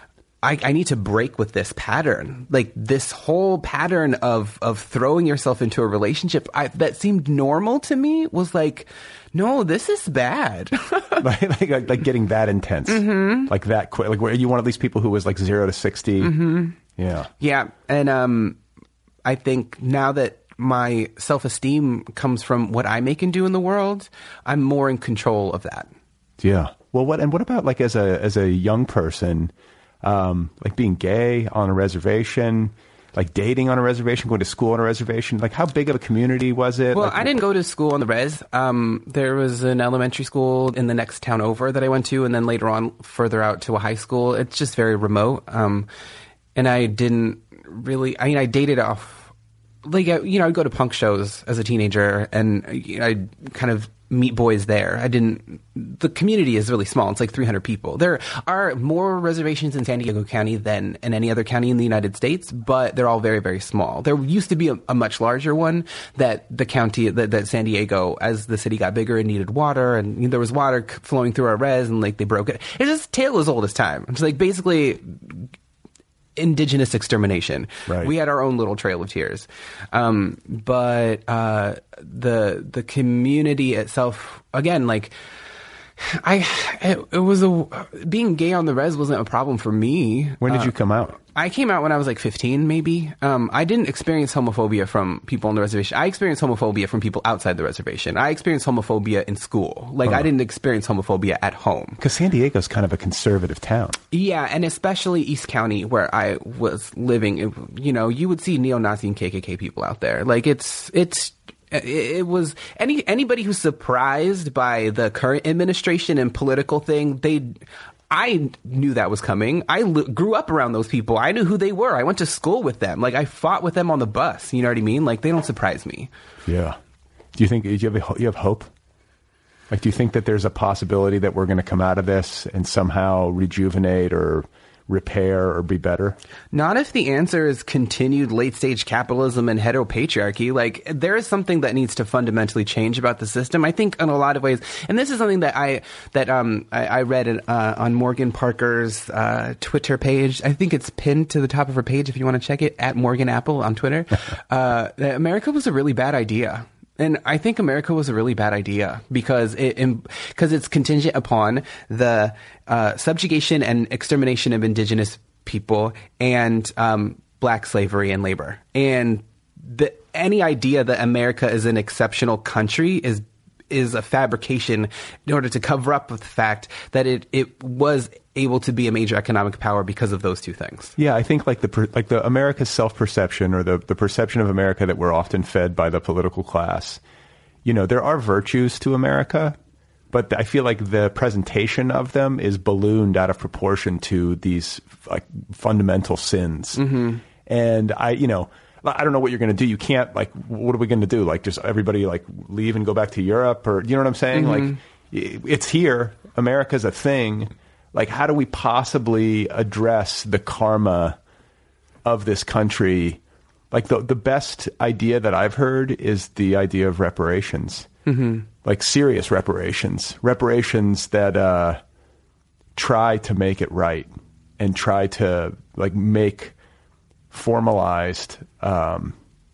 I need to break with this pattern, like this whole pattern of throwing yourself into a relationship that seemed normal to me was like, no, this is bad. like getting that intense, like that quick. Like, were you one of these people who was like 0 to 60? Mm-hmm. Yeah. And I think now that my self-esteem comes from what I make and do in the world, I'm more in control of that. Yeah. Well, what about like as a young person? Like being gay on a reservation, like dating on a reservation, going to school on a reservation. Like, how big of a community was it? Well, like, I didn't go to school on the res. There was an elementary school in the next town over that I went to, and then later on further out to a high school. It's just very remote. And I didn't really, I dated off, like, I'd go to punk shows as a teenager, and I'd kind of meet boys there. The community is really small. It's like 300 people. There are more reservations in San Diego County than in any other county in the United States, but they're all very, very small. There used to be a much larger one that the county, that San Diego, as the city got bigger and needed water, and there was water flowing through our res, and like they broke it. It's just tale as old as time. It's like basically indigenous extermination. Right. We had our own little Trail of Tears. But the community itself, again, like being gay on the res wasn't a problem for me. When did you come out? I came out when I was like 15, maybe. I didn't experience homophobia from people on the reservation. I experienced homophobia from people outside the reservation. I experienced homophobia in school. Like, I didn't experience homophobia at home. Because San Diego's kind of a conservative town. Yeah, and especially East County, where I was living, you know, you would see neo-Nazi and KKK people out there. Like, it was anybody who's surprised by the current administration and political thing, I knew that was coming. I grew up around those people. I knew who they were. I went to school with them. Like, I fought with them on the bus. You know what I mean? Like, they don't surprise me. Yeah. Do you have hope? Like, do you think that there's a possibility that we're going to come out of this and somehow rejuvenate or repair or be better? Not if the answer is continued late-stage capitalism and heteropatriarchy. Like, there is something that needs to fundamentally change about the system, I think, in a lot of ways. And this is something that I read on Morgan Parker's Twitter page. I think it's pinned to the top of her page if you want to check it, at Morgan Apple on Twitter. That America was a really bad idea. And I think America was a really bad idea because it's contingent upon the subjugation and extermination of indigenous people and black slavery and labor. And any idea that America is an exceptional country is a fabrication in order to cover up with the fact that it was able to be a major economic power because of those two things. Yeah, I think like the America's self-perception or the perception of America that we're often fed by the political class. You know, there are virtues to America, but I feel like the presentation of them is ballooned out of proportion to these like fundamental sins. Mm-hmm. And I don't know what you're going to do. You can't, like, what are we going to do? Like, just everybody like leave and go back to Europe, or you know what I'm saying? Mm-hmm. Like, it's here. America's a thing. Like, how do we possibly address the karma of this country? Like, the best idea that I've heard is the idea of reparations. Mm-hmm. Like, serious reparations. Reparations that try to make it right and try to, like, make formalized an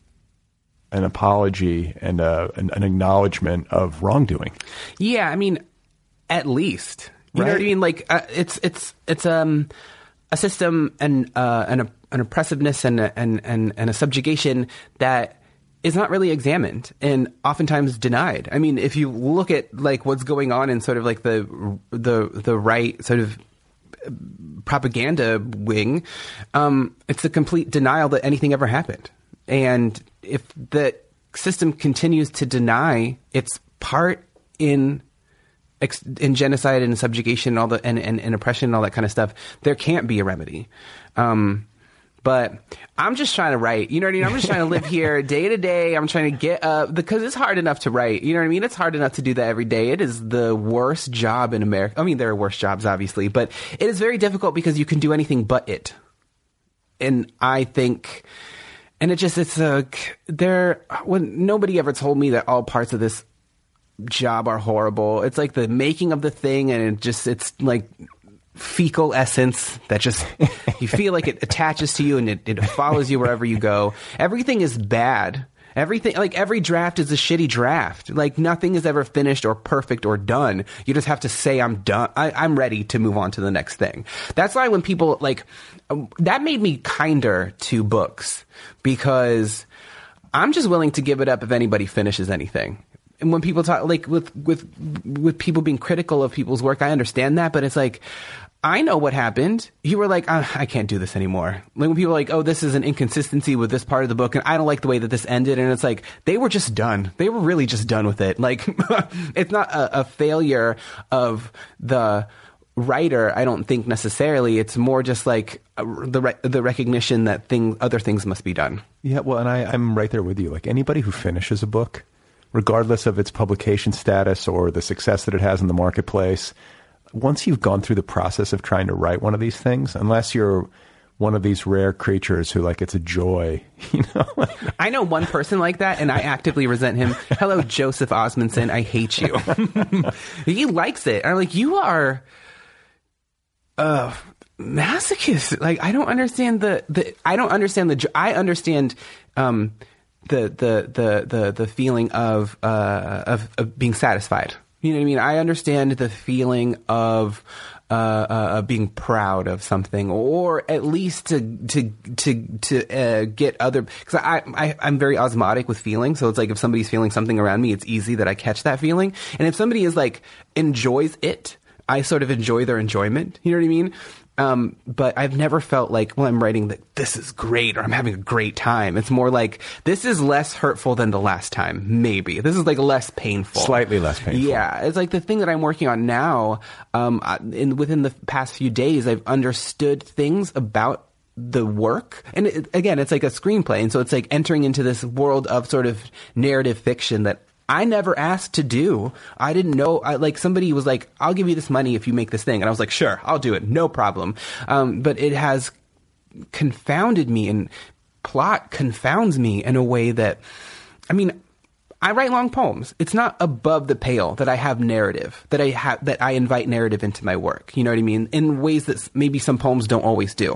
apology and an acknowledgement of wrongdoing. Yeah, I mean, at least. You know what I mean? Like, it's a system and an oppressiveness and a subjugation that is not really examined and oftentimes denied. I mean, if you look at like what's going on in sort of like the right sort of propaganda wing, it's a complete denial that anything ever happened. And if the system continues to deny its part in genocide and subjugation and all the and oppression and all that kind of stuff, there can't be a remedy. But I'm just trying to write. You know what I mean? I'm just trying to live here day to day. I'm trying to get up because it's hard enough to write. You know what I mean? It's hard enough to do that every day. It is the worst job in America. I mean, there are worse jobs, obviously, but it is very difficult because you can do anything but it. And I think, and when nobody ever told me that all parts of this job are horrible. It's like the making of the thing, and it's like fecal essence that just you feel like it attaches to you and it follows you wherever you go. Everything is bad. Everything, like every draft is a shitty draft. Like nothing is ever finished or perfect or done. You just have to say, I'm done. I'm ready to move on to the next thing. That's why when people like, that made me kinder to books because I'm just willing to give it up if anybody finishes anything. And when people talk like with people being critical of people's work, I understand that, but it's like, I know what happened. You were like, I can't do this anymore. Like when people are like, oh, this is an inconsistency with this part of the book, and I don't like the way that this ended. And it's like, they were just done. They were really just done with it. Like, it's not a failure of the writer, I don't think necessarily. It's more just like the recognition that other things must be done. Yeah, well, and I'm right there with you. Like anybody who finishes a book, regardless of its publication status or the success that it has in the marketplace, once you've gone through the process of trying to write one of these things, unless you're one of these rare creatures who like it's a joy, you know? I know one person like that, and I actively resent him. Hello, Joseph Osmundson. I hate you. He likes it. I'm like, you are masochist. Like, I don't understand I understand the feeling of being satisfied. You know what I mean? I understand the feeling of being proud of something, or at least to get other, because I'm very osmotic with feelings. So it's like if somebody's feeling something around me, it's easy that I catch that feeling. And if somebody is like enjoys it, I sort of enjoy their enjoyment. You know what I mean? But I've never felt like, well, I'm writing that this is great or I'm having a great time. It's more like, this is less hurtful than the last time. Maybe this is like less painful, slightly less painful. Yeah. It's like the thing that I'm working on now. Within the past few days, I've understood things about the work. And again, it's like a screenplay. And so it's like entering into this world of sort of narrative fiction that I never asked to do. I didn't know. Like somebody was like, I'll give you this money if you make this thing. And I was like, sure, I'll do it. No problem. But it has confounded me, and plot confounds me in a way that, I mean, I write long poems. It's not above the pale that I have narrative, that I invite narrative into my work. You know what I mean? In ways that maybe some poems don't always do.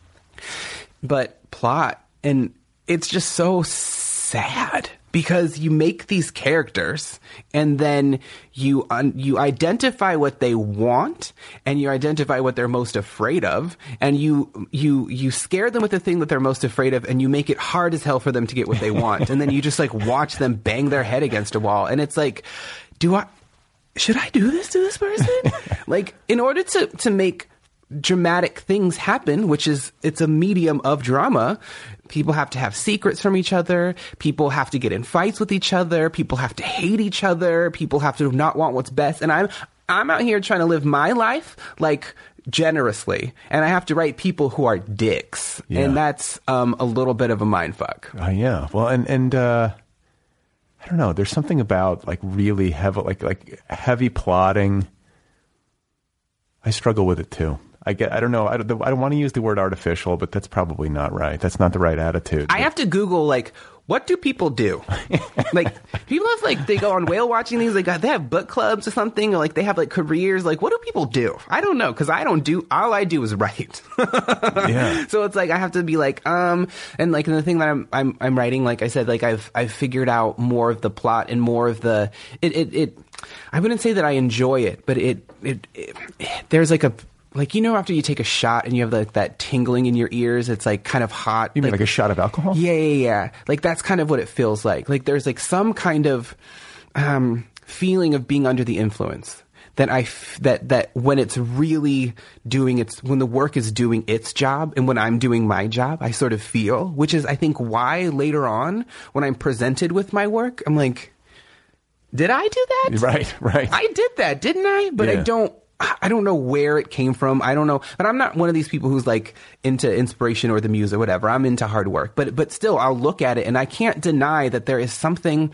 But plot, and it's just so sad. Because you make these characters, and then you identify what they want, and you identify what they're most afraid of, and you scare them with the thing that they're most afraid of, and you make it hard as hell for them to get what they want, and then you just like watch them bang their head against a wall, and it's like, should I do this to this person? Like, in order to make dramatic things happen, which is, it's a medium of drama, people have to have secrets from each other, people have to get in fights with each other, people have to hate each other, people have to not want what's best, and I'm out here trying to live my life like generously, and I have to write people who are dicks, and that's a little bit of a mindfuck. Yeah, well, and I don't know, there's something about like really heavy, like heavy plotting. I struggle with it too. I don't know. I don't want to use the word artificial, but that's probably not right. That's not the right attitude. I have to Google, like, what do people do? Like, people have, like, they go on whale watching things. Like, they have book clubs or something, or like they have like careers. Like, what do people do? I don't know, because all I do is write. Yeah. So it's like I have to be like, and like the thing that I'm writing, like I said, like I've figured out more of the plot and more of the it. I wouldn't say that I enjoy it, but it there's like a. Like, you know, after you take a shot and you have like that tingling in your ears, it's like kind of hot. You mean like a shot of alcohol? Yeah. Like that's kind of what it feels like. Like there's like some kind of feeling of being under the influence that when it's really when the work is doing its job and when I'm doing my job, I sort of feel, which is I think why later on when I'm presented with my work, I'm like, did I do that? Right. I did that, didn't I? But yeah. I don't know where it came from. I don't know. But I'm not one of these people who's like into inspiration or the muse or whatever. I'm into hard work. But still, I'll look at it and I can't deny that there is something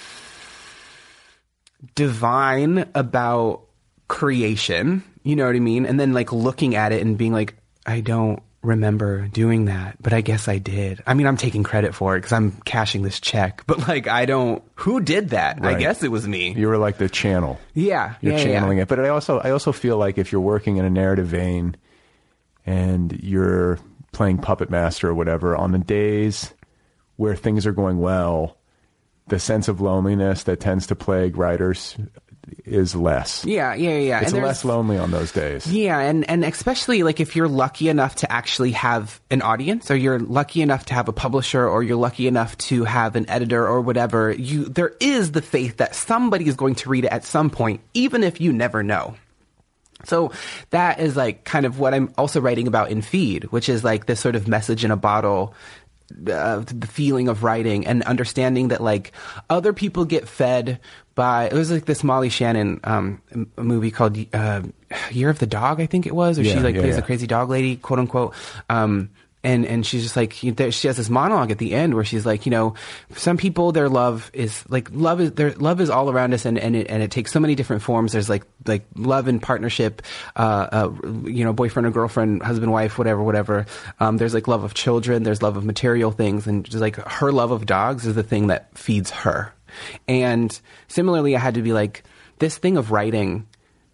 divine about creation. You know what I mean? And then like looking at it and being like, I don't remember doing that, but I guess I did. I mean, I'm taking credit for it because I'm cashing this check, but like, who did that? Right. I guess it was me. You were like the channel. Yeah. You're channeling it. But I also feel like if you're working in a narrative vein and you're playing Puppet Master or whatever, on the days where things are going well, the sense of loneliness that tends to plague writers is less. Yeah. It's less lonely on those days. Yeah, and especially like if you're lucky enough to actually have an audience, or you're lucky enough to have a publisher, or you're lucky enough to have an editor or whatever, there is the faith that somebody is going to read it at some point, even if you never know. So that is like kind of what I'm also writing about in Feed, which is like this sort of message in a bottle, the feeling of writing and understanding that like other people get fed by, it was like this Molly Shannon a movie called Year of the Dog, I think it was, or she plays a crazy dog lady, quote unquote. And she's just like, she has this monologue at the end where she's like, you know, some people, their love is all around us, and it takes so many different forms. There's like love and partnership, you know, boyfriend or girlfriend, husband, wife, whatever. There's like love of children, there's love of material things, and just like her love of dogs is the thing that feeds her. And similarly, I had to be like, this thing of writing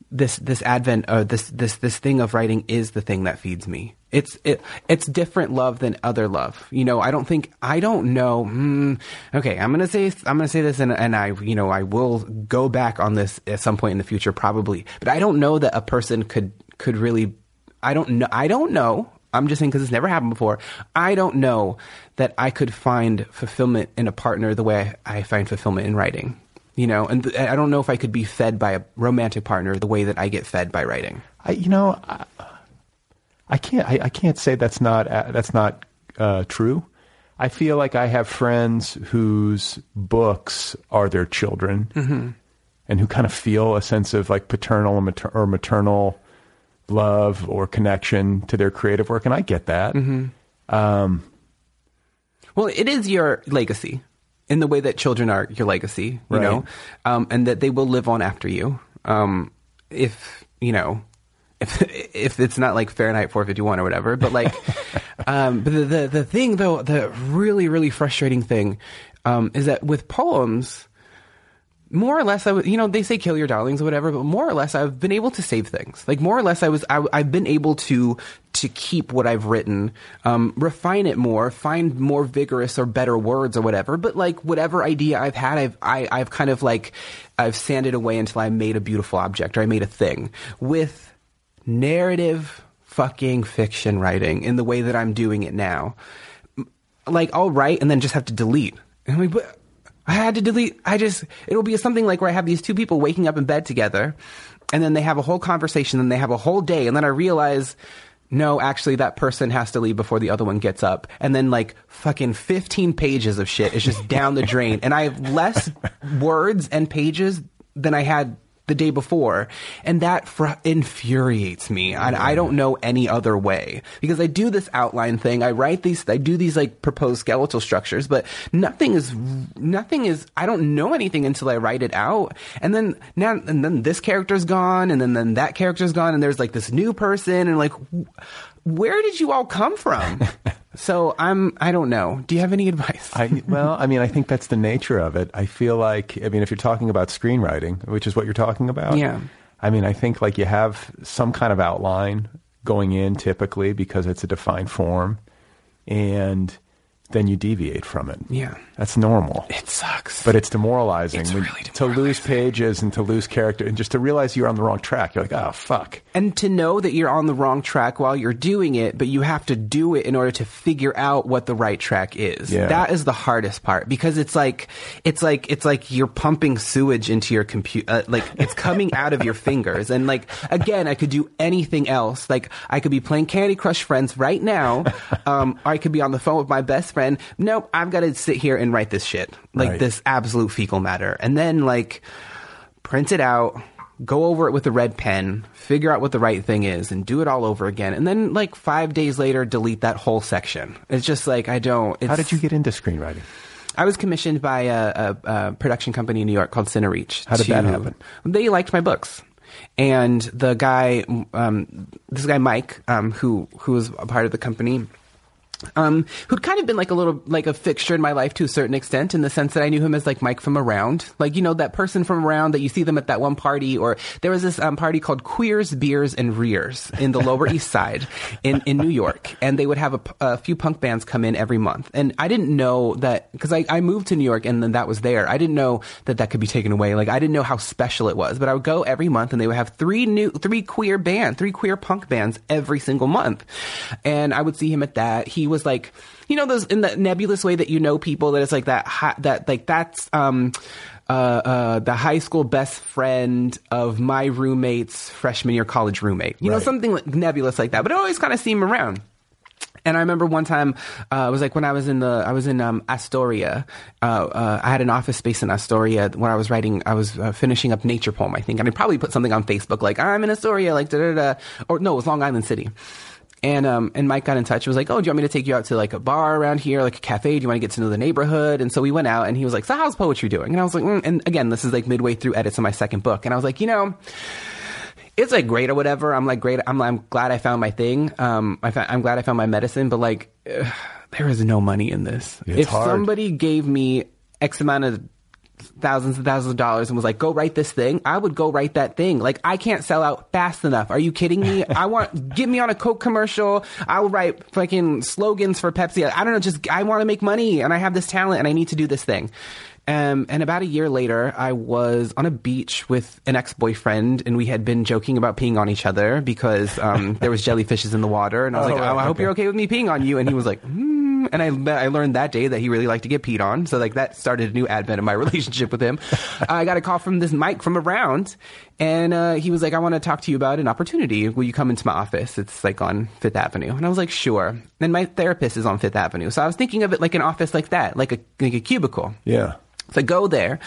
this advent, this thing of writing is the thing that feeds me. It's different love than other love. You know, I don't know. Okay, I'm gonna say this, and I will go back on this at some point in the future, probably. But I don't know that a person could really. I don't know. I'm just saying because it's never happened before. I don't know that I could find fulfillment in a partner the way I find fulfillment in writing. You know, and I don't know if I could be fed by a romantic partner the way that I get fed by writing. I can't say that's not true. I feel like I have friends whose books are their children, and who kind of feel a sense of like paternal or maternal love or connection to their creative work, and I get that. Well, it is your legacy in the way that children are your legacy, you know, and that they will live on after you. If it's not like Fahrenheit 451 or whatever, but like, but the thing though, the really, really frustrating thing, is that with poems, more or less, they say kill your darlings or whatever, but more or less, I've been able to save things. Like more or less, I've been able to keep what I've written, refine it more, find more vigorous or better words or whatever. But like whatever idea I've had, I've kind of like, I've sanded away until I made a beautiful object or I made a thing. With narrative fucking fiction writing in the way that I'm doing it now, like I'll write and then just have to delete. And I'm like, but I had to delete. It'll be something like where I have these two people waking up in bed together and then they have a whole conversation and they have a whole day. And then I realize, no, actually that person has to leave before the other one gets up. And then like fucking 15 pages of shit is just down the drain. And I have less words and pages than I had the day before. And that infuriates me. I don't know any other way, because I do this outline thing. I do these like proposed skeletal structures, but nothing is, I don't know anything until I write it out. And then this character's gone, and then that character's gone, and there's like this new person, and like, where did you all come from? So I don't know. Do you have any advice? I think that's the nature of it. I feel like, if you're talking about screenwriting, which is what you're talking about. Yeah. I think like you have some kind of outline going in typically because it's a defined form, and then you deviate from it. Yeah. That's normal. It sucks. But it's demoralizing. It's really demoralizing. To lose pages and to lose character and just to realize you're on the wrong track. You're like, oh, fuck. And to know that you're on the wrong track while you're doing it, but you have to do it in order to figure out what the right track is. Yeah. That is the hardest part, because it's like you're pumping sewage into your computer, like it's coming out of your fingers. And like, again, I could do anything else. Like I could be playing Candy Crush Friends right now. I could be on the phone with my best friend. Nope, I've got to sit here and write this shit, like this absolute fecal matter, and then like print it out, go over it with a red pen, figure out what the right thing is, and do it all over again. And then like 5 days later, delete that whole section. It's just like, How did you get into screenwriting? I was commissioned by a production company in New York called Cinereach. How did that happen? They liked my books. And the guy, this guy Mike, who was a part of the company, who'd kind of been like a fixture in my life to a certain extent, in the sense that I knew him as like Mike from around, like, that person from around that you see them at that one party. Or there was this party called Queers, Beers, and Rears in the Lower East Side in New York, and they would have a few punk bands come in every month. And I didn't know that, because I moved to New York and then that was there. I didn't know that could be taken away. Like I didn't know how special it was, but I would go every month and they would have three queer punk bands every single month, and I would see him at that. He was like, those in the nebulous way that people, that it's like that's the high school best friend of my roommate's freshman year college roommate, something like nebulous like that, but I always kind of see him around. And I remember one time, it was like when I was in Astoria. I had an office space in Astoria where I was finishing up Nature Poem, I think. And I probably put something on Facebook like, I'm in Astoria, like or no, it was Long Island City. And Mike got in touch. He was like, oh, do you want me to take you out to like a bar around here, like a cafe? Do you want to get to know the neighborhood? And so we went out, and he was like, so how's poetry doing? And I was like, and again, this is like midway through edits of my second book. And I was like, it's like great or whatever. I'm like, great. I'm glad I found my thing. I'm glad I found my medicine, but like, there is no money in this. It's if hard. Somebody gave me X amount of thousands and thousands of dollars and was like, go write this thing, I would go write that thing. Like, I can't sell out fast enough. Are you kidding me? Get me on a Coke commercial. I will write fucking slogans for Pepsi. I don't know, I want to make money and I have this talent and I need to do this thing. And about a year later, I was on a beach with an ex-boyfriend, and we had been joking about peeing on each other because there was jellyfishes in the water. And I was I hope you're okay with me peeing on you. And he was like, And I learned that day that he really liked to get peed on. So like that started a new advent in my relationship with him. I got a call from this Mike from around, and he was like, I want to talk to you about an opportunity. Will you come into my office? It's like on Fifth Avenue. And I was like, sure. And my therapist is on Fifth Avenue. So I was thinking of it like an office like that, like a cubicle. Yeah. So I go there,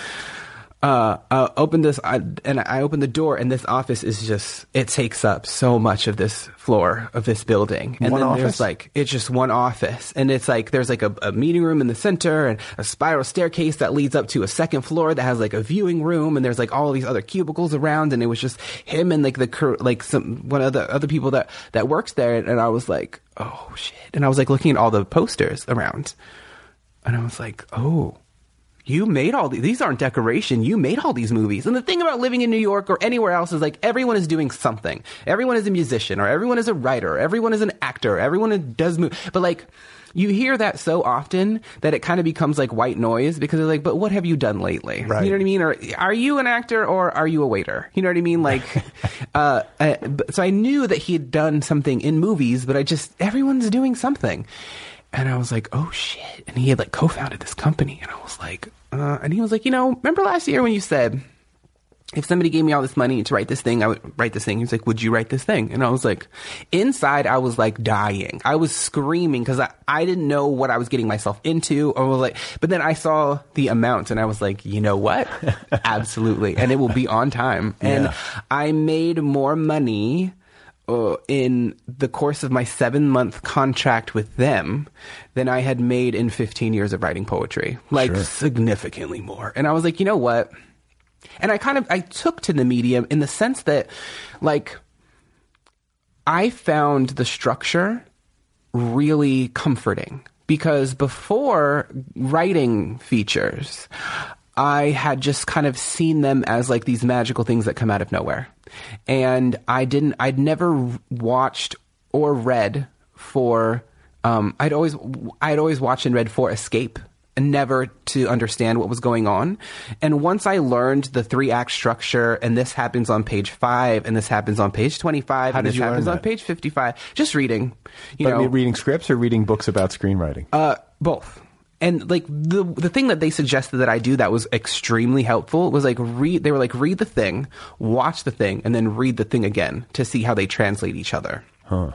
open this, and I open the door, and this office is just, it takes up so much of this floor of this building. And one then office? there's like, it's just one office. And it's like, there's like a meeting room in the center and a spiral staircase that leads up to a second floor that has like a viewing room. And there's like all these other cubicles around. And it was just him and like one of the other people that works there. And I was like, oh shit. And I was like looking at all the posters around, and I was like, oh, you made all these aren't decoration. You made all these movies. And the thing about living in New York or anywhere else is like everyone is doing something. Everyone is a musician, or everyone is a writer, or everyone is an actor, everyone does movies. But like, you hear that so often that it kind of becomes like white noise, because they're like, but what have you done lately? Right. You know what I mean? Or are you an actor or are you a waiter? You know what I mean? Like, so I knew that he had done something in movies, but everyone's doing something. And I was like, oh shit. And he had like co-founded this company. And I was like, and he was like, remember last year when you said, if somebody gave me all this money to write this thing, I would write this thing. He was like, would you write this thing? And I was like, inside, I was like dying. I was screaming because I didn't know what I was getting myself into. Or was like, but then I saw the amount and I was like, you know what? Absolutely. And it will be on time. And Yeah. I made more money in the course of my 7-month contract with them than I had made in 15 years of writing poetry. Like, Sure. significantly more. And I was like, you know what? And I took to the medium in the sense that, like, I found the structure really comforting. Because before writing features, I had just kind of seen them as like these magical things that come out of nowhere. And I'd never watched or read for, I'd always watched and read for escape and never to understand what was going on. And once I learned the 3-act structure, and this happens on page 5, and this happens on page 25, and this happens on page 55, just reading, reading scripts or reading books about screenwriting? Both. And like the thing that they suggested that I do that was extremely helpful was like read the thing, watch the thing, and then read the thing again to see how they translate each other. Huh.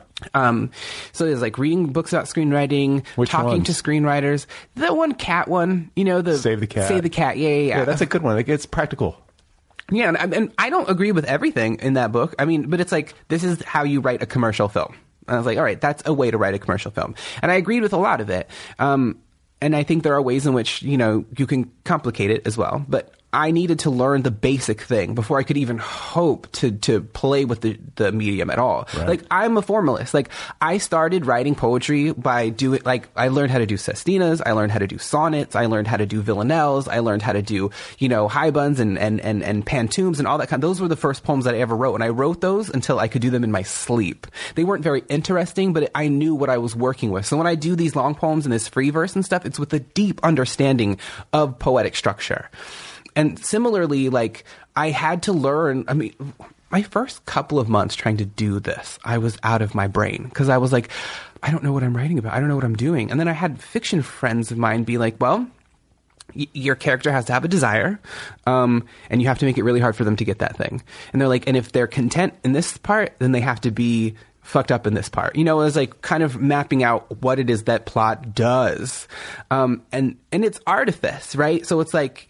So there's like reading books about screenwriting, talking to screenwriters. The one cat one, the Save the Cat. Save the Cat. Yeah. Yeah, that's a good one. Like, it's practical. Yeah, and I don't agree with everything in that book. I mean, but it's like, this is how you write a commercial film. And I was like, all right, that's a way to write a commercial film. And I agreed with a lot of it. And I think there are ways in which, you can complicate it as well. But I needed to learn the basic thing before I could even hope to play with the medium at all. Right. Like, I'm a formalist. Like, I started writing poetry by doing, like, I learned how to do sestinas, I learned how to do sonnets, I learned how to do villanelles, I learned how to do, high buns and pantoums and all that kind. Those were the first poems that I ever wrote. And I wrote those until I could do them in my sleep. They weren't very interesting, but I knew what I was working with. So when I do these long poems and this free verse and stuff, it's with a deep understanding of poetic structure. And similarly, like, I had to learn, my first couple of months trying to do this, I was out of my brain because I was like, I don't know what I'm writing about. I don't know what I'm doing. And then I had fiction friends of mine be like, well, your character has to have a desire, and you have to make it really hard for them to get that thing. And they're like, and if they're content in this part, then they have to be fucked up in this part. It was like kind of mapping out what it is that plot does. And it's artifice, right? So it's like,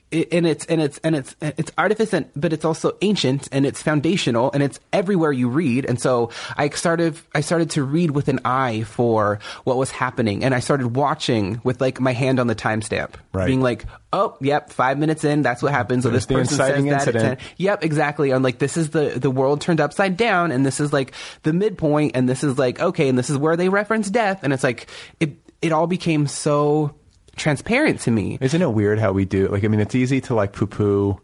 it's artifice, but it's also ancient, and it's foundational, and it's everywhere you read. And so I started to read with an eye for what was happening, and I started watching with like my hand on the timestamp, right, being like, oh, yep, 5 minutes in, that's what happens. So this person says that at 10. Yep, exactly. I'm like, this is the world turned upside down, and this is like the midpoint, and this is like, okay, and this is where they reference death, and it's like it all became so transparent to me. Isn't it weird how we do? Like, I mean, it's easy to like poo-poo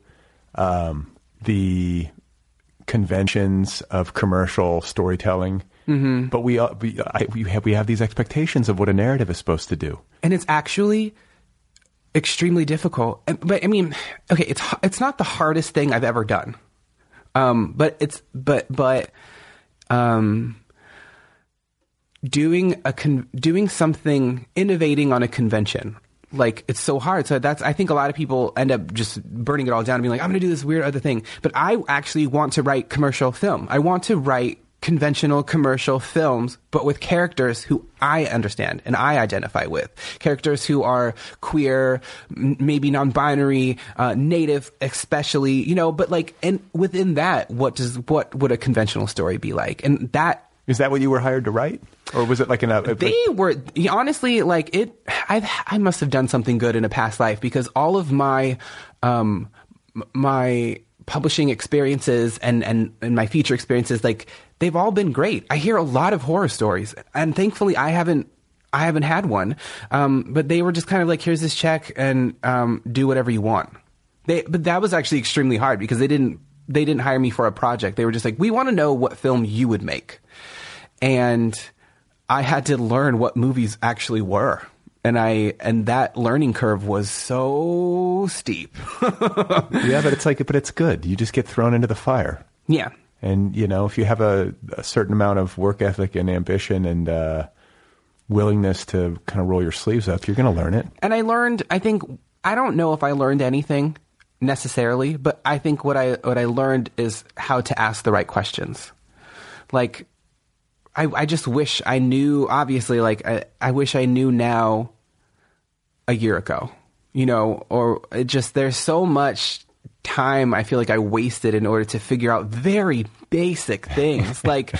the conventions of commercial storytelling, but we have these expectations of what a narrative is supposed to do, and it's actually extremely difficult. But I mean, okay, it's not the hardest thing I've ever done, but doing something, innovating on a convention. Like, it's so hard. So I think a lot of people end up just burning it all down and being like, I'm going to do this weird other thing. But I actually want to write commercial film. I want to write conventional commercial films, but with characters who I understand and I identify with. Characters who are queer, maybe non-binary, native especially, you know, but like, and within that, what would a conventional story be like? And that... Is that what you were hired to write? Or was it like They were, honestly, like I must have done something good in a past life, because all of my my publishing experiences and my feature experiences, like, they've all been great. I hear a lot of horror stories, and thankfully I haven't had one. But they were just kind of like, here's this check and do whatever you want. But that was actually extremely hard, because they didn't hire me for a project. They were just like, we want to know what film you would make. And I had to learn what movies actually were. And that learning curve was so steep. Yeah, but it's good. You just get thrown into the fire. Yeah. And, you know, if you have a certain amount of work ethic and ambition and willingness to kind of roll your sleeves up, you're going to learn it. And I don't know if I learned anything necessarily, but I think what I learned is how to ask the right questions. Like, I just wish I knew, obviously, like, I wish I knew now a year ago, you know, or there's so much time I feel like I wasted in order to figure out very basic things, like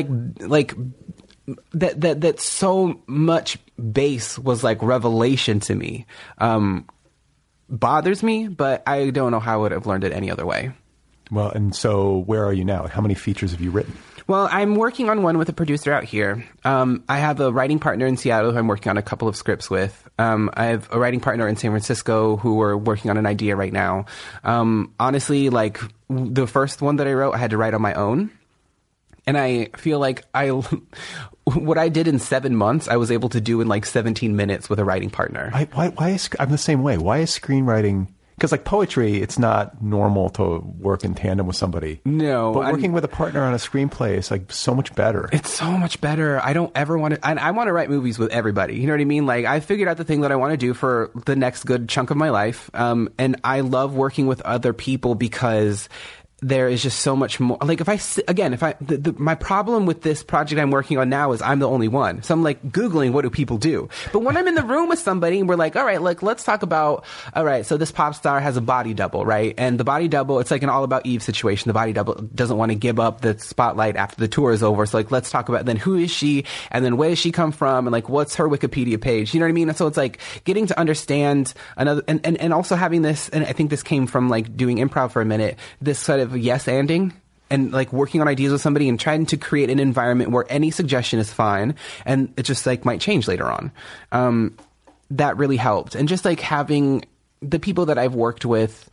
that so much base was like revelation to me. Bothers me, but I don't know how I would have learned it any other way. Well, and so where are you now? How many features have you written? Well, I'm working on one with a producer out here. I have a writing partner in Seattle who I'm working on a couple of scripts with. I have a writing partner in San Francisco who we're working on an idea right now. Honestly, like, the first one that I wrote, I had to write on my own. And I feel like what I did in 7 months, I was able to do in like 17 minutes with a writing partner. I'm the same way. Why is screenwriting? Because like poetry, it's not normal to work in tandem with somebody. No. But working with a partner on a screenplay is like so much better. It's so much better. I don't ever want to... I want to write movies with everybody. You know what I mean? Like, I figured out the thing that I want to do for the next good chunk of my life. And I love working with other people because... there is just so much more. Like, my problem with this project I'm working on now is I'm the only one. So I'm like Googling, what do people do? But when I'm in the room with somebody and we're like, all right, like, let's talk about, all right, so this pop star has a body double, right? And the body double, it's like an All About Eve situation. The body double doesn't want to give up the spotlight after the tour is over. So like, let's talk about then who is she? And then where does she come from? And like, what's her Wikipedia page? You know what I mean? And so it's like getting to understand another, and also having this, and I think this came from like doing improv for a minute, this sort of yes-anding and like working on ideas with somebody and trying to create an environment where any suggestion is fine and it just like might change later on. That really helped. And just like having the people that I've worked with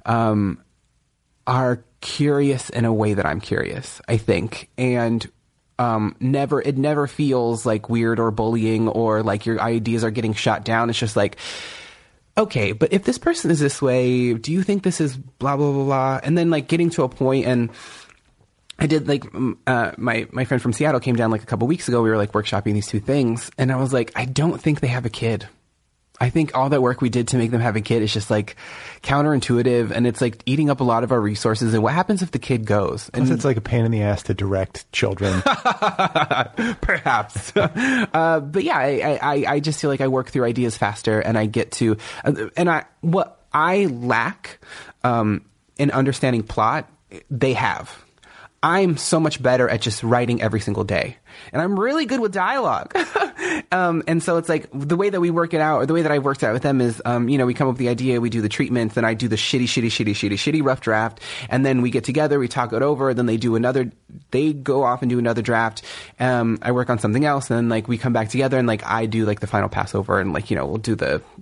are curious in a way that I'm curious, I think. And it never feels like weird or bullying or like your ideas are getting shot down. It's just like, okay, but if this person is this way, do you think this is blah, blah, blah, blah? And then like getting to a point, and I did like, my friend from Seattle came down like a couple weeks ago. We were like workshopping these two things. And I was like, I don't think they have a kid. I think all that work we did to make them have a kid is just like counterintuitive, and it's like eating up a lot of our resources. And what happens if the kid goes? And it's like a pain in the ass to direct children. Perhaps. But yeah, I just feel like I work through ideas faster, and I get to, what I lack in understanding plot, they have. I'm so much better at just writing every single day. And I'm really good with dialogue. And so it's like the way that we work it out, or the way that I worked out with them is, we come up with the idea, we do the treatments, then I do the shitty rough draft. And then we get together, we talk it over, then they go off and do another draft. I work on something else, and then like we come back together and like I do like the final pass over, and like, we'll do the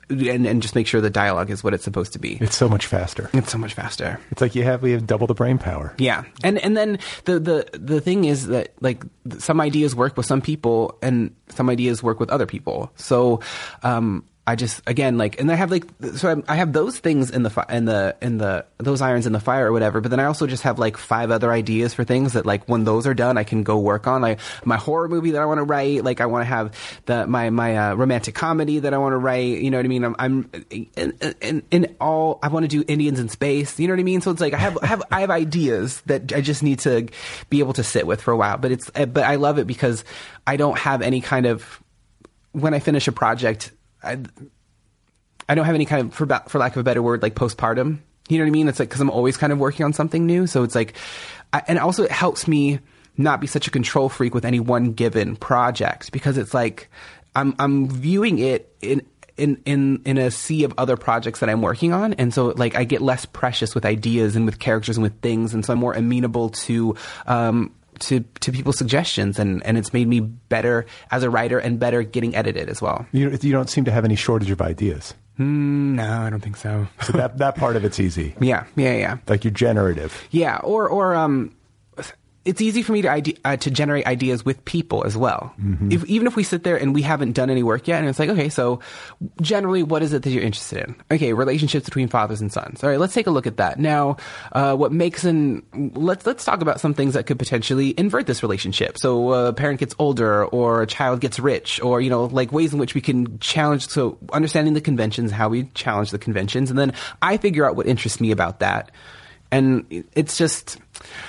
and just make sure the dialogue is what it's supposed to be. It's so much faster. It's so much faster. It's like we have double the brain power. Yeah. And then the thing is that like some ideas work with some people and some ideas work with other people. So, I just, again, like, and I have like, so I have those things in those irons in the fire or whatever, but then I also just have like 5 other ideas for things that like when those are done, I can go work on. Like my horror movie that I want to write, like I want to have my romantic comedy that I want to write, you know what I mean? I'm in all, I want to do Indians in space, you know what I mean? So it's like I have ideas that I just need to be able to sit with for a while, but I love it because I don't have any kind of, when I finish a project, I don't have any kind of, for lack of a better word, like postpartum. You know what I mean? It's like, because I'm always kind of working on something new. So it's like, and also it helps me not be such a control freak with any one given project, because it's like I'm viewing it in a sea of other projects that I'm working on. And so like I get less precious with ideas and with characters and with things. And so I'm more amenable to people's suggestions, and it's made me better as a writer and better getting edited as well. You don't seem to have any shortage of ideas. No, I don't think so. So that part of it's easy. Yeah. Like you're generative. Yeah, or it's easy for me to generate ideas with people as well. Mm-hmm. Even if we sit there and we haven't done any work yet, and it's like, okay, so generally, what is it that you're interested in? Okay, relationships between fathers and sons. All right, let's take a look at that. Now, what makes let's talk about some things that could potentially invert this relationship. So a parent gets older, or a child gets rich, or, you know, like ways in which we can challenge, so understanding the conventions, how we challenge the conventions, and then I figure out what interests me about that. And it's just...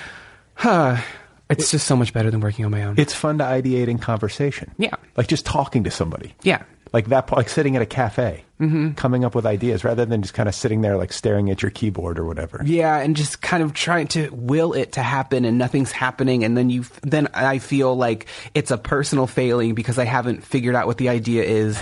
it's just so much better than working on my own. It's fun to ideate in conversation. Yeah. Like just talking to somebody. Yeah. Like that, like sitting at a cafe, coming up with ideas rather than just kind of sitting there like staring at your keyboard or whatever. Yeah, and just kind of trying to will it to happen and nothing's happening, and then I feel like it's a personal failing because I haven't figured out what the idea is.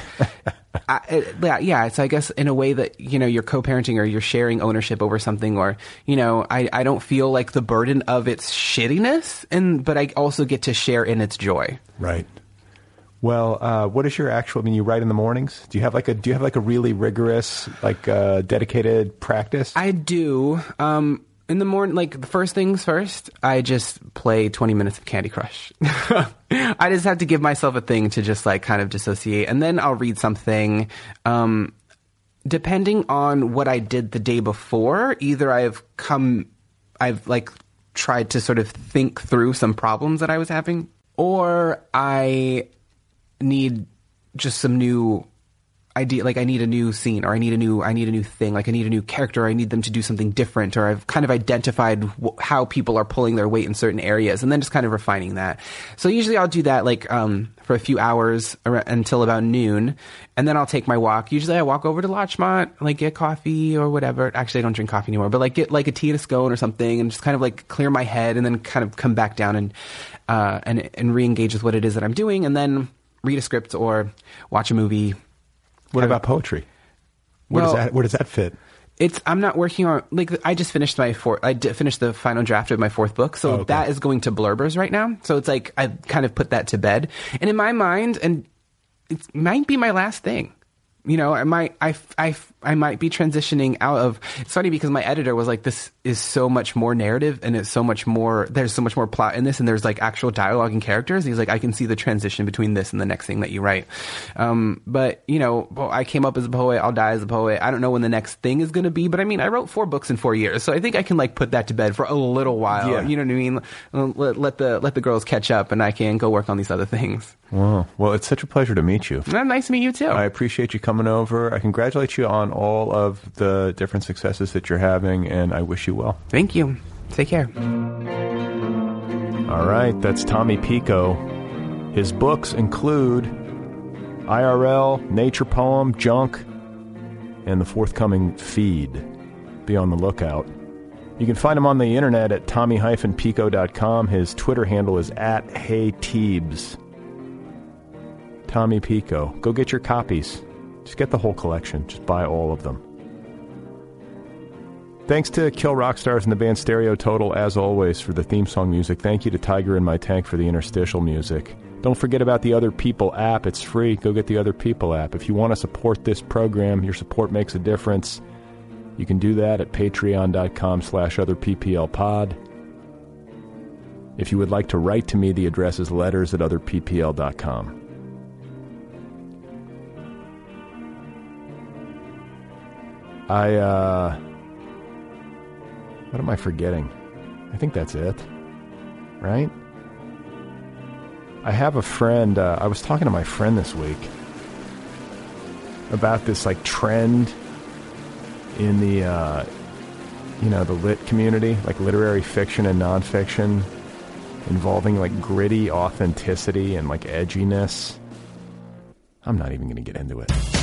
It's, I guess, in a way that, you know, you're co-parenting or you're sharing ownership over something, or, you know, I don't feel like the burden of its shittiness, but I also get to share in its joy. Right. Well, what is your actual, I mean, you write in the mornings? Do you have like a really rigorous, like, dedicated practice? I do. In the morning, like, the first things first, I just play 20 minutes of Candy Crush. I just have to give myself a thing to just, like, kind of dissociate. And then I'll read something. Depending on what I did the day before, either I've like, tried to sort of think through some problems that I was having, or I need just some new idea, like I need a new scene, or I need a new thing, like I need a new character, or I need them to do something different, or I've kind of identified how people are pulling their weight in certain areas, and then just kind of refining that. So usually I'll do that like for a few hours until about noon, and then I'll take my walk. Usually I walk over to Larchmont, like get coffee or whatever. Actually, I don't drink coffee anymore, but like get like a tea and a scone or something, and just kind of like clear my head, and then kind of come back down and re-engage with what it is that I'm doing, and then read a script or watch a movie. What about poetry? Where does that fit? I'm not working on, like, I just finished finished the final draft of my 4th book. So that is going to Blurbers right now. So it's like, I've kind of put that to bed. And in my mind, and it might be my last thing. You know, I might be transitioning out of. It's funny because my editor was like, "This is so much more narrative, and it's so much more. There's so much more plot in this, and there's like actual dialogue and characters." And he's like, "I can see the transition between this and the next thing that you write." But you know, I came up as a poet. I'll die as a poet. I don't know when the next thing is going to be, but I mean, I wrote 4 books in 4 years, so I think I can like put that to bed for a little while. Yeah. You know what I mean? Let the girls catch up, and I can go work on these other things. Wow. Well, it's such a pleasure to meet you. Nice to meet you too. I appreciate you coming over. I congratulate you on all of the different successes that you're having, and I wish you well. Thank you. Take care. All right, that's Tommy Pico. His books include IRL, Nature Poem, Junk, and the forthcoming Feed. Be on the lookout. You can find him on the internet at tommy-pico.com. His Twitter handle is @HeyTeebs. Tommy Pico. Go get your copies. Just get the whole collection. Just buy all of them. Thanks to Kill Rock Stars and the band Stereo Total, as always, for the theme song music. Thank you to Tiger in My Tank for the interstitial music. Don't forget about the Other People app. It's free. Go get the Other People app. If you want to support this program, your support makes a difference. You can do that at patreon.com/otherpplpod. If you would like to write to me, the address is letters@otherppl.com. What am I forgetting? I think that's it. Right? I have a friend, I was talking to my friend this week about this like trend in the, the lit community, like literary fiction and nonfiction, involving like gritty authenticity and like edginess. I'm not even going to get into it.